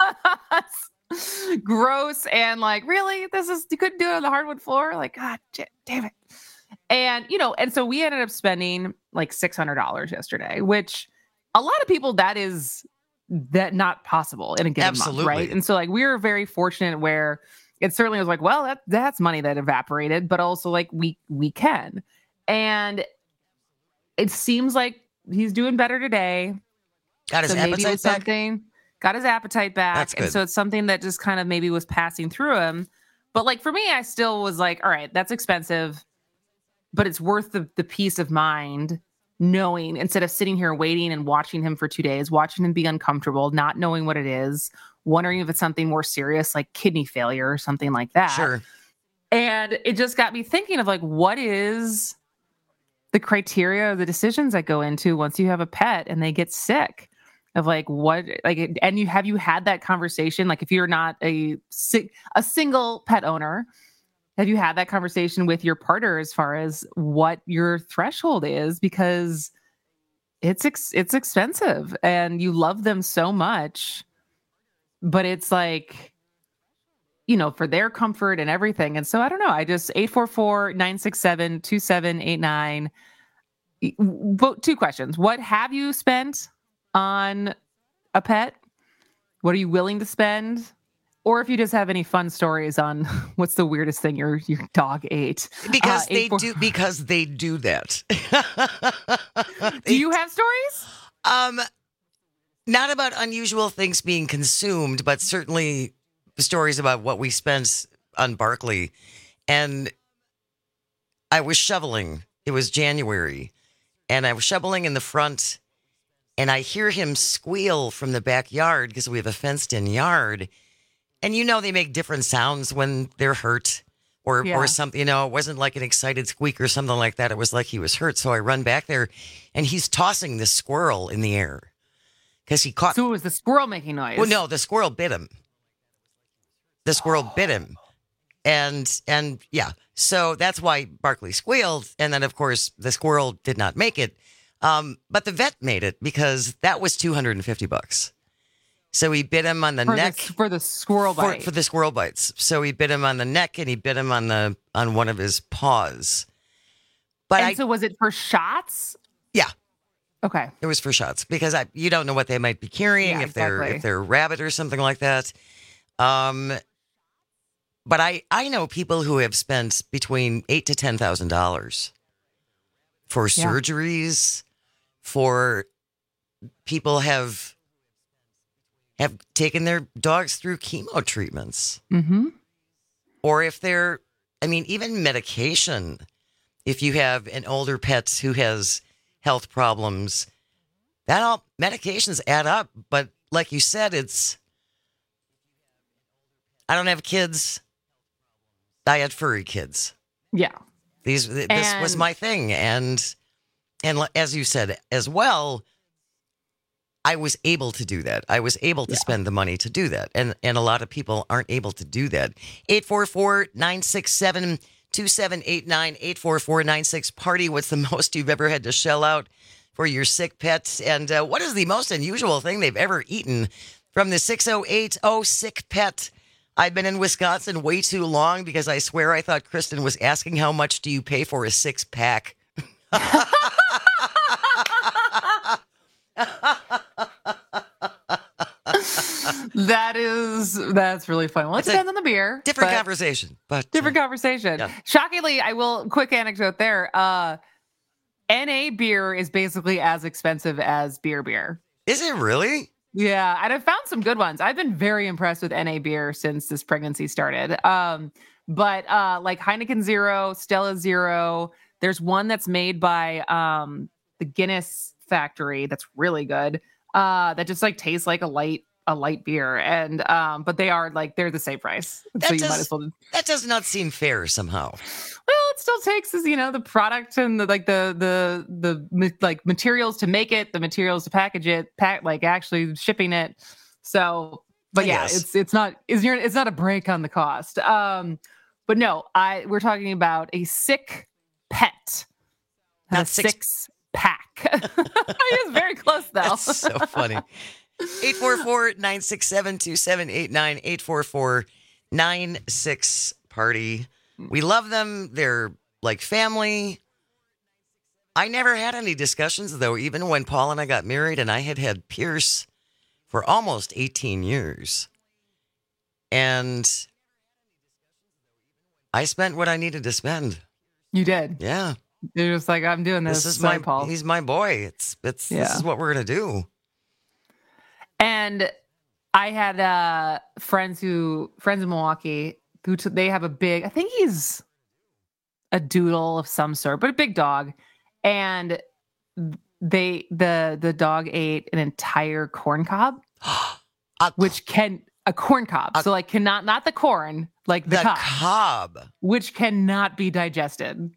was gross. And like, really? This is, you couldn't do it on the hardwood floor? Like, God damn it. And, you know, and so we ended up spending like six hundred dollars yesterday, which a lot of people, that is that not possible in a given Absolutely. month, right? And so like, we were very fortunate where it certainly was like, well, that that's money that evaporated, but also like we we can. And it seems like he's doing better today. Got his so maybe appetite it was back? something, got his appetite back. That's and good. so it's something that just kind of maybe was passing through him. But like for me, I still was like, all right, that's expensive, but it's worth the, the peace of mind knowing, instead of sitting here waiting and watching him for two days, watching him be uncomfortable, not knowing what it is, wondering if it's something more serious like kidney failure or something like that. Sure. And it just got me thinking of like, what is the criteria of the decisions that go into once you have a pet and they get sick? Of like what, like, and you have you had that conversation? Like, if you're not a a single pet owner, have you had that conversation with your partner as far as what your threshold is? Because it's ex- it's expensive, and you love them so much, but it's like, you know, for their comfort and everything. And so I don't know. I just eight four four, nine six seven, two seven eight nine. But two questions. What have you spent on a pet? What are you willing to spend? Or if you just have any fun stories on what's the weirdest thing your your dog ate. Because uh, they eight, four, do because they do that. Do you have stories? Um not about unusual things being consumed, but certainly stories about what we spent on Barkley. And I was shoveling. It was January. And I was shoveling in the front, and I hear him squeal from the backyard because we have a fenced-in yard. And you know they make different sounds when they're hurt or Yeah. or something. You know, it wasn't like an excited squeak or something like that. It was like he was hurt. So I run back there, and he's tossing this squirrel in the air because he caught. So it was the squirrel making noise. Well, no, the squirrel bit him. The squirrel bit him. And, and yeah, so that's why Barkley squealed. And then, of course, the squirrel did not make it. Um, but the vet made it because that was two hundred fifty bucks. So he bit him on the for neck. The, for the squirrel for, bite. For the squirrel bites. So he bit him on the neck and he bit him on the on one of his paws. But and I, so was it for shots? Yeah. Okay. It was for shots because I you don't know what they might be carrying, Yeah, if they're exactly. if they're rabbit or something like that. Um But I, I know people who have spent between eight to ten thousand dollars for Yeah. surgeries, for people have have taken their dogs through chemo treatments, Mm-hmm. or if they're, I mean, even medication. If you have an older pet who has health problems, that all medications add up. But like you said, it's I don't have kids. I had furry kids. Yeah. These this And- was my thing, and and l- as you said as well, I was able to do that. I was able to spend the money to do that, and and a lot of people aren't able to do that. eight four four, nine six seven, two seven eight nine, eight four four nine six party. What's the most you've ever had to shell out for your sick pet, and uh, what is the most unusual thing they've ever eaten? From the six oh eight oh sick pet. I've been in Wisconsin way too long because I swear I thought Kristen was asking how much do you pay for a six pack. That is that's really funny. Well, it It's a depends on the beer. Different but- conversation, but Different conversation. yeah. Shockingly, I will quick anecdote there. Uh N A beer is basically as expensive as beer beer. Is it really? Yeah, and I've found some good ones. I've been very impressed with N A beer since this pregnancy started. Um, but uh, like Heineken Zero, Stella Zero. There's one that's made by um, the Guinness factory that's really good. Uh, that just like tastes like a light a light beer, and um, but they are like they're the same price. That so you does, might as well. that does not seem fair somehow. Well, it still takes is you know the product and the like the the the ma- like materials to make it, the materials to package it, pack like actually shipping it. So, but I yeah, guess. it's it's not is your it's not a break on the cost. Um, but no, I we're talking about a sick pet, Not a six- six pack. I was very close though. That's so funny. eight four four, nine six seven, two seven eight nine, eight four four, nine six party. We love them. They're like family. I never had any discussions, though, even when Paul and I got married, and I had had Pierce for almost eighteen years. And I spent what I needed to spend. You did. Yeah. You're just like I'm doing this. This is Sorry, my Paul. He's my boy. It's it's this Yeah. is what we're gonna do. And I had uh, friends who friends in Milwaukee who t- they have a big. I think he's a doodle of some sort, but a big dog. And they the the dog ate an entire corn cob, which can a corn cob. A, so like cannot, not the corn, like the, the cob, cob, which cannot be digested.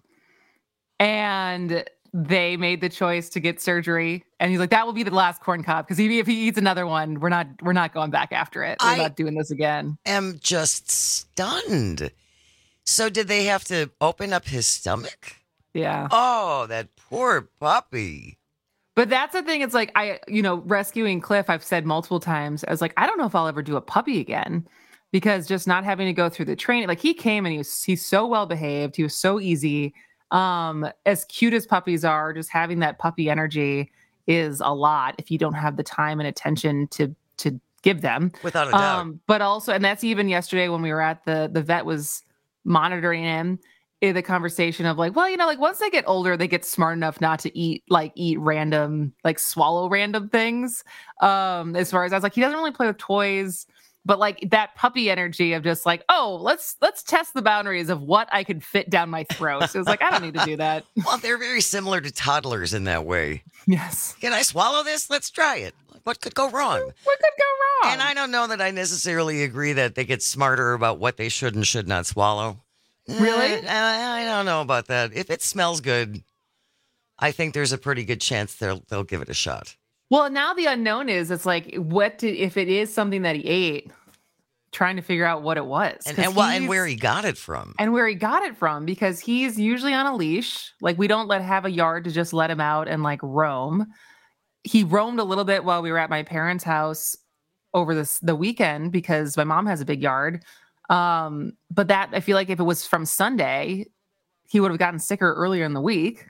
And they made the choice to get surgery. And he's like, that will be the last corn cob. Because if he eats another one, we're not, we're not going back after it. We're I not doing this again. am just stunned. So did they have to open up his stomach? Yeah. Oh, that poor puppy. But that's the thing. It's like, I, you know, rescuing Cliff, I've said multiple times, I was like, I don't know if I'll ever do a puppy again, because just not having to go through the training. Like he came and he was, he's so well behaved. He was so easy. Um, as cute as puppies are, just having that puppy energy is a lot if you don't have the time and attention to, to give them. Without a doubt. Um, but also, and that's even yesterday when we were at the, the vet was monitoring him. In the conversation of like, well, you know, like once they get older, they get smart enough not to eat, like eat random, like swallow random things. Um, as far as I was like, he doesn't really play with toys, but like that puppy energy of just like, oh, let's, let's test the boundaries of what I could fit down my throat. So it was like, I don't need to do that. Well, they're very similar to toddlers in that way. Yes. Can I swallow this? Let's try it. What could go wrong? What could go wrong? And I don't know that I necessarily agree that they get smarter about what they should and should not swallow. Really? I, I don't know about that. If it smells good, I think there's a pretty good chance they'll they'll give it a shot. Well, now the unknown is it's like, what did, if it is something that he ate, trying to figure out what it was. And and, well, and where he got it from. And where he got it from, because he's usually on a leash. Like we don't let have a yard to just let him out and like roam. He roamed a little bit while we were at my parents' house over this the weekend because my mom has a big yard. Um, but that, I feel like if it was from Sunday, he would have gotten sicker earlier in the week.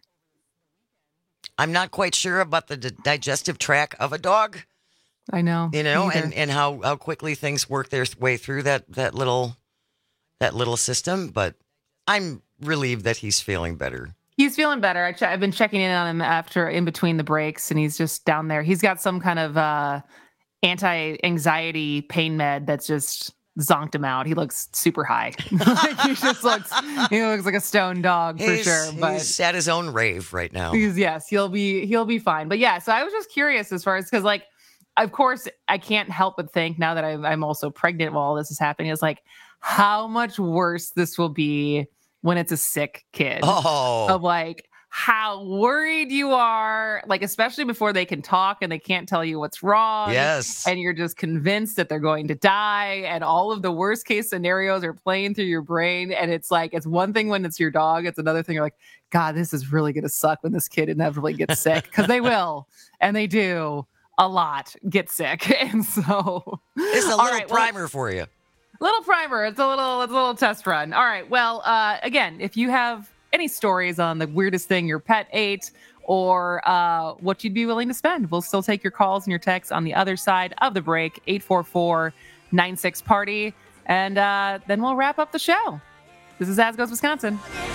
I'm not quite sure about the d- digestive tract of a dog. I know. You know, and, and how, how quickly things work their way through that, that little, that little system. But I'm relieved that he's feeling better. He's feeling better. I ch- I've been checking in on him after, in between the breaks, and he's just down there. He's got some kind of, uh, anti-anxiety pain med that's just zonked him out. He looks super high. Like he just looks, he looks like a stone dog for he's, sure. But he's at his own rave right now. He's, yes, he'll be, he'll be fine. But yeah, so I was just curious as far as, cause like, of course I can't help but think now that I'm, I'm also pregnant while all this is happening is like how much worse this will be when it's a sick kid. Oh, of like, how worried you are, like, especially before they can talk and they can't tell you what's wrong. Yes. And you're just convinced that they're going to die. And all of the worst case scenarios are playing through your brain. And it's like, it's one thing when it's your dog. It's another thing. You're like, God, this is really going to suck when this kid inevitably gets sick. Because they will. And they do a lot get sick. And so. It's a little right, primer well, for you. Little primer. It's a little, it's a little test run. All right. Well, uh, again, if you have any stories on the weirdest thing your pet ate or uh, what you'd be willing to spend, we'll still take your calls and your texts on the other side of the break, eight four four, nine six, party. And uh, then we'll wrap up the show. This is As Goes Wisconsin.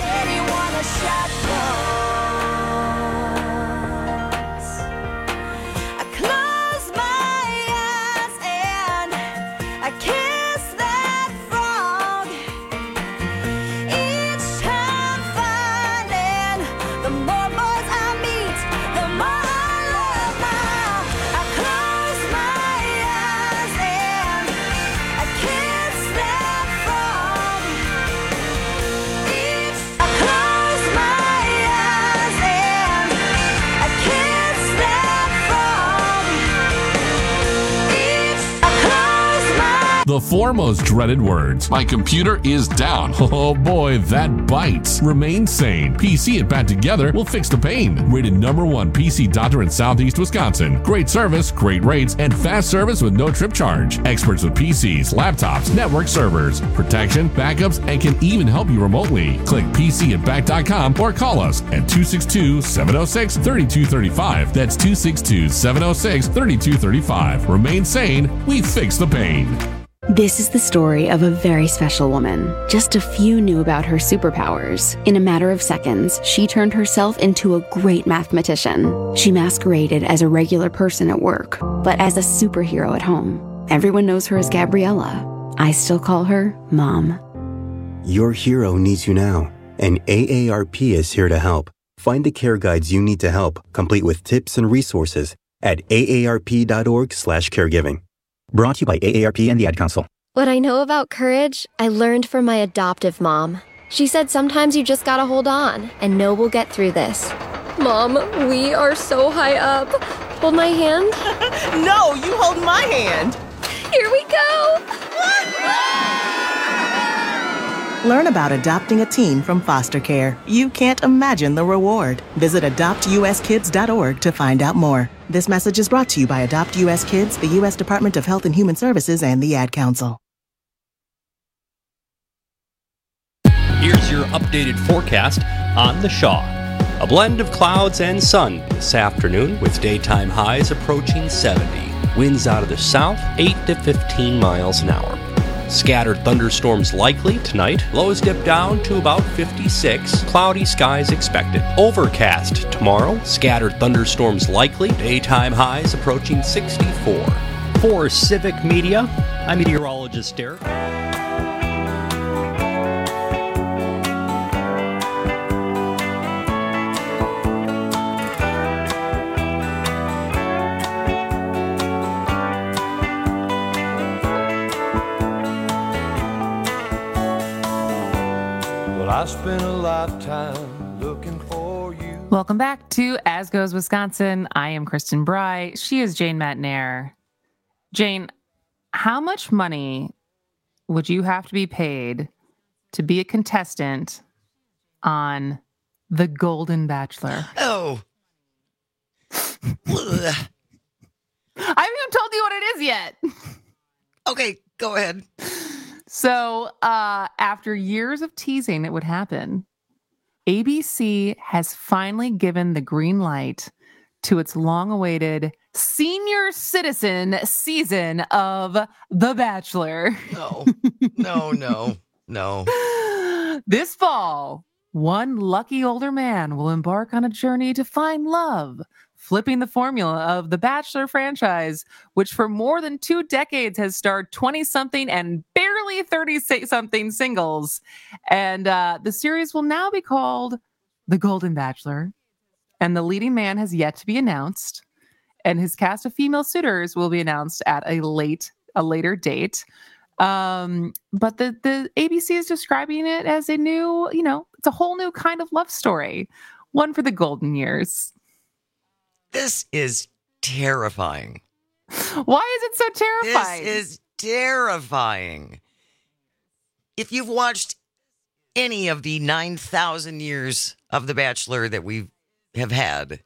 The four most dreaded words. My computer is down. Oh boy, that bites. Remain sane. P C and Pat together will fix the pain. Rated number one P C doctor in Southeast Wisconsin. Great service, great rates, and fast service with no trip charge. Experts with P Cs, laptops, network servers, protection, backups, and can even help you remotely. Click P C and Back dot com or call us at two six two, seven oh six, three two three five. That's two six two, seven oh six, three two three five. Remain sane. We fix the pain. This is the story of a very special woman. Just a few knew about her superpowers. In a matter of seconds, she turned herself into a great mathematician. She masqueraded as a regular person at work, but as a superhero at home. Everyone knows her as Gabriella. I still call her Mom. Your hero needs you now, and A A R P is here to help. Find the care guides you need to help, complete with tips and resources at A A R P dot org slash caregiving. Brought to you by A A R P and the Ad Council. What I know about courage, I learned from my adoptive mom. She said sometimes you just gotta hold on and know we'll get through this. Mom, we are so high up. Hold my hand. No, you hold my hand. Here we go. Learn about adopting a teen from foster care. You can't imagine the reward. Visit adopt u s kids dot org to find out more. This message is brought to you by Adopt U S Kids, the U S Department of Health and Human Services, and the Ad Council. Here's your updated forecast on the Shaw. A blend of clouds and sun this afternoon with daytime highs approaching seventy. Winds out of the south, eight to fifteen miles an hour. Scattered thunderstorms likely tonight. Lows dip down to about fifty-six. Cloudy skies expected. Overcast tomorrow. Scattered thunderstorms likely. Daytime highs approaching sixty-four. For Civic Media, I'm meteorologist Derek. I spent a lifetime looking for you. Welcome back to As Goes Wisconsin. I am Kristen Bry. She is Jane Matnair. Jane, how much money would you have to be paid to be a contestant on The Golden Bachelor? Oh. I haven't even told you what it is yet. Okay, go ahead. So, uh, after years of teasing it would happen, A B C has finally given the green light to its long-awaited senior citizen season of The Bachelor. No, no, no, no. This fall, one lucky older man will embark on a journey to find love, flipping the formula of the Bachelor franchise, which for more than two decades has starred twenty-something and barely thirty-something singles. And uh, the series will now be called The Golden Bachelor. And the leading man has yet to be announced. And his cast of female suitors will be announced at a late, a later date. Um, but the, the A B C is describing it as a new, you know, it's a whole new kind of love story. One for the golden years. This is terrifying. Why is it so terrifying? This is terrifying. If you've watched any of the nine thousand years of The Bachelor that we have had,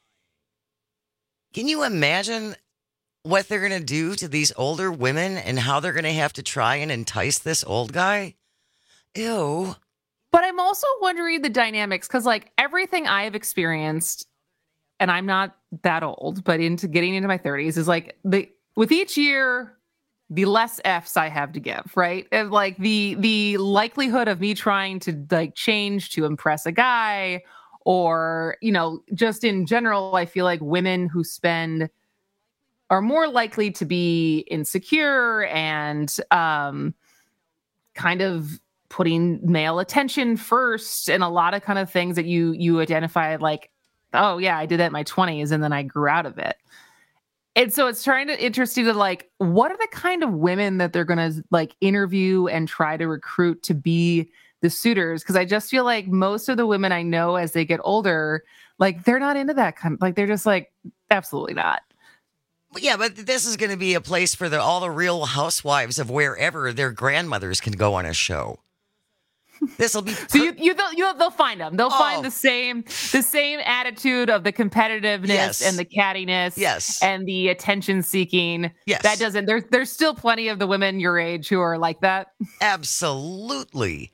can you imagine what they're going to do to these older women and how they're going to have to try and entice this old guy? Ew. But I'm also wondering the dynamics, because like everything I have experienced, and I'm not that old, but into getting into my thirties is like the with each year, the less F's I have to give, right? And like the the likelihood of me trying to like change to impress a guy, or you know, just in general, I feel like women who spend are more likely to be insecure and um, kind of putting male attention first, and a lot of kind of things that you you identify like, oh yeah, I did that in my twenties and then I grew out of it. And so it's trying to interesting to like, what are the kind of women that they're going to like interview and try to recruit to be the suitors? Because I just feel like most of the women I know as they get older, like they're not into that kind of, like they're just like, absolutely not. Yeah, but this is going to be a place for the, all the real housewives of wherever their grandmothers can go on a show. This will be per- so you you they'll, you they'll find them. They'll oh. find the same the same attitude of the competitiveness yes. and the cattiness, yes, and the attention seeking. Yes, that doesn't. There's there's still plenty of the women your age who are like that. Absolutely,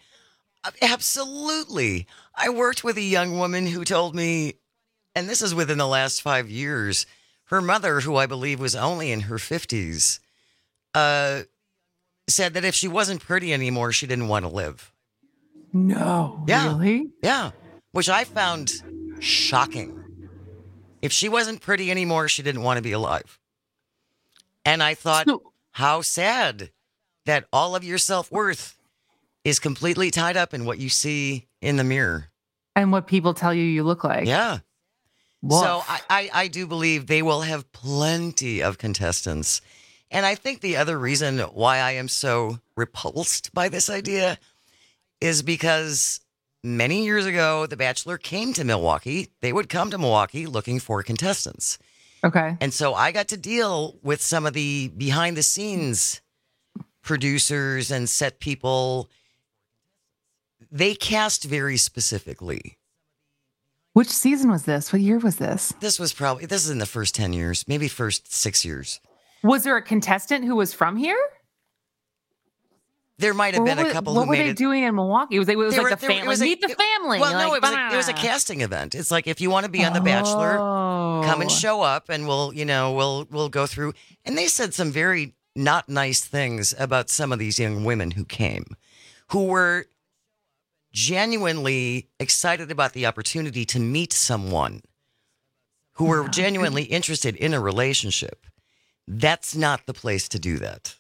absolutely. I worked with a young woman who told me, and this is within the last five years, her mother, who I believe was only in her fifties, uh, said that if she wasn't pretty anymore, she didn't want to live. No, yeah. really? Yeah, which I found shocking. If she wasn't pretty anymore, she didn't want to be alive. And I thought, so, how sad that all of your self-worth is completely tied up in what you see in the mirror. And what people tell you you look like. Yeah. Woof. So I, I, I do believe they will have plenty of contestants. And I think the other reason why I am so repulsed by this idea is because many years ago, The Bachelor came to Milwaukee. They would come to Milwaukee looking for contestants. Okay. And so I got to deal with some of the behind the scenes producers and set people. They cast very specifically. Which season was this? What year was this? This was probably, this is in the first ten years, maybe first six years. Was there a contestant who was from here? There might have Or been what a was- couple what who were made they it. doing in Milwaukee? Was they, it was There like were- the there- it family? was a- Meet the it- family. Well, no, like, it was, a, it was a bah. casting event. It's like, if you want to be on The Bachelor, come and Oh. show up and we'll, you know, we'll, we'll go through. And they said some very not nice things about some of these young women who came, who were genuinely excited about the opportunity to meet someone, who were genuinely interested in a relationship. That's not the place to do that.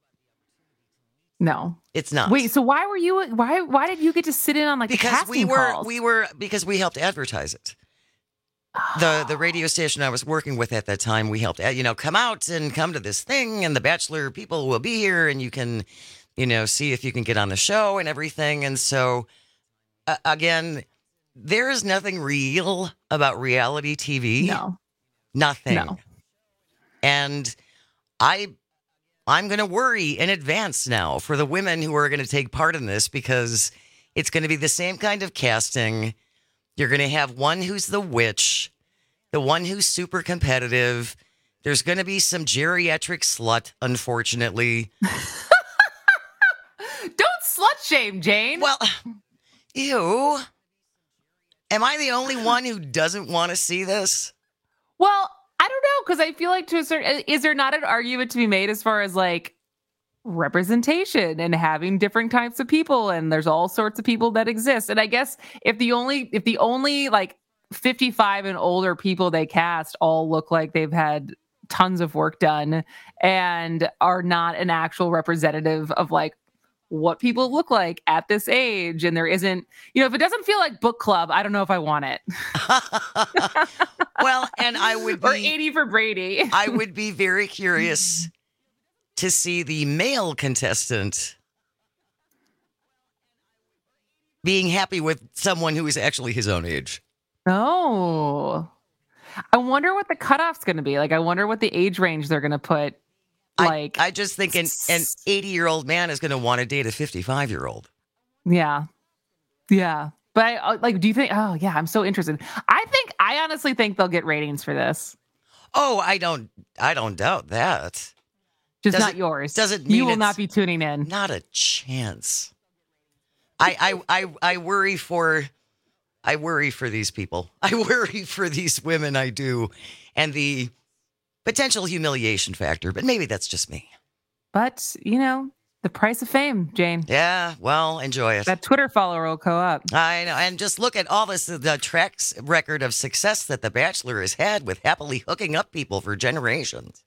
No, it's not. Wait, so why were you? Why why did you get to sit in on like the Because casting we were calls? we were because we helped advertise it. The the radio station I was working with at that time, we helped, you know, come out and come to this thing, and the Bachelor people will be here, and you can, you know, see if you can get on the show and everything. And so, uh, again, there is nothing real about reality T V. No, nothing. No. And I, I'm going to worry in advance now for the women who are going to take part in this, because it's going to be the same kind of casting. You're going to have one who's the witch, the one who's super competitive. There's going to be some geriatric slut, unfortunately. Don't slut shame, Jane. Well, ew. Am I the only one who doesn't want to see this? Well, I don't know, because I feel like to a certain, is there not an argument to be made as far as like representation and having different types of people, and there's all sorts of people that exist. And I guess if the only if the only like fifty-five and older people they cast all look like they've had tons of work done and are not an actual representative of like what people look like at this age, and there isn't, you know, if it doesn't feel like book club, I don't know if I want it. Well, and I would be, or eighty for Brady. I would be very curious to see the male contestant being happy with someone who is actually his own age. Oh, I wonder what the cutoff's going to be. Like, I wonder what the age range they're going to put. Like, I, I just think an, an eighty-year-old man is going to want to date a fifty-five-year-old. Yeah. Yeah. But I, uh, like, do you think, oh yeah, I'm so interested. I think, I honestly think they'll get ratings for this. Oh, I don't, I don't doubt that. Just Does not it- yours. Does it mean You will it's- not be tuning in. Not a chance. I, I, I, I worry for, I worry for these people. I worry for these women. I do. And the potential humiliation factor, but maybe that's just me. But, you know, the price of fame, Jane. Yeah, well, enjoy it. That Twitter follower will go up. I know. And just look at all this, the track record of success that The Bachelor has had with happily hooking up people for generations.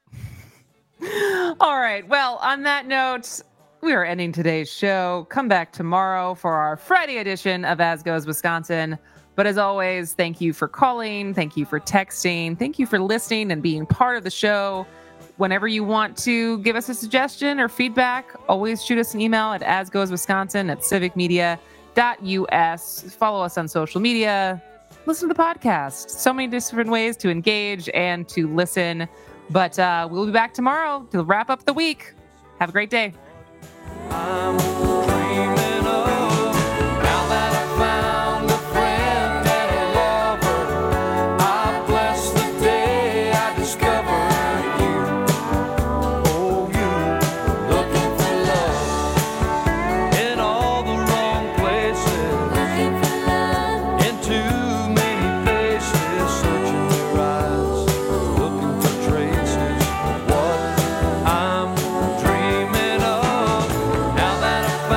All right. Well, on that note, we are ending today's show. Come back tomorrow for our Friday edition of As Goes Wisconsin. But as always, thank you for calling. Thank you for texting. Thank you for listening and being part of the show. Whenever you want to give us a suggestion or feedback, always shoot us an email at asgoeswisconsin at civic media dot u s. Follow us on social media. Listen to the podcast. So many different ways to engage and to listen. But uh, we'll be back tomorrow to wrap up the week. Have a great day. I'm dreaming of now that I found a friend and a lover. I bless the day I discovered you. Oh, you looking for love in all the wrong places, looking for love in too many faces, searching your eyes, looking for traces of what I'm dreaming of. Now that I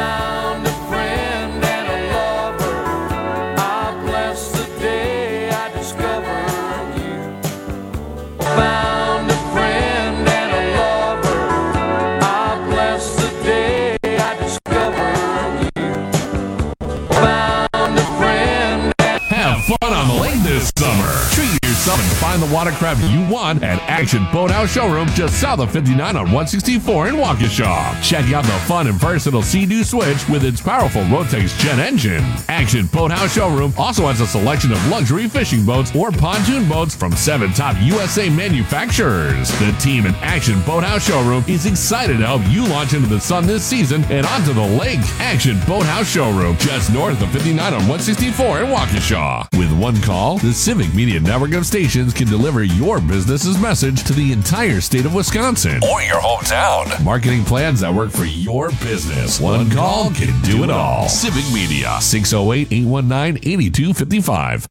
find the watercraft you want at Action Boathouse Showroom just south of fifty-nine on one sixty-four in Waukesha. Check out the fun and versatile Sea-Doo Switch with its powerful Rotax jet engine. Action Boathouse Showroom also has a selection of luxury fishing boats or pontoon boats from seven top U S A manufacturers. The team at Action Boathouse Showroom is excited to help you launch into the sun this season and onto the lake. Action Boathouse Showroom, just north of fifty-nine on one sixty-four in Waukesha. With one call, the Civic Media network of stations can deliver your business's message to the entire state of Wisconsin or your hometown. Marketing plans that work for your business. One call can do it all. Civic Media, six oh eight, eight one nine, eight two five five.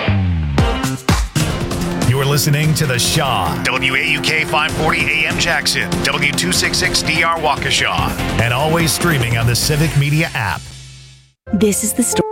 You're listening to The Shaw, W A U K five forty A M Jackson, W two sixty-six D R Waukesha, and always streaming on the Civic Media app. This is the story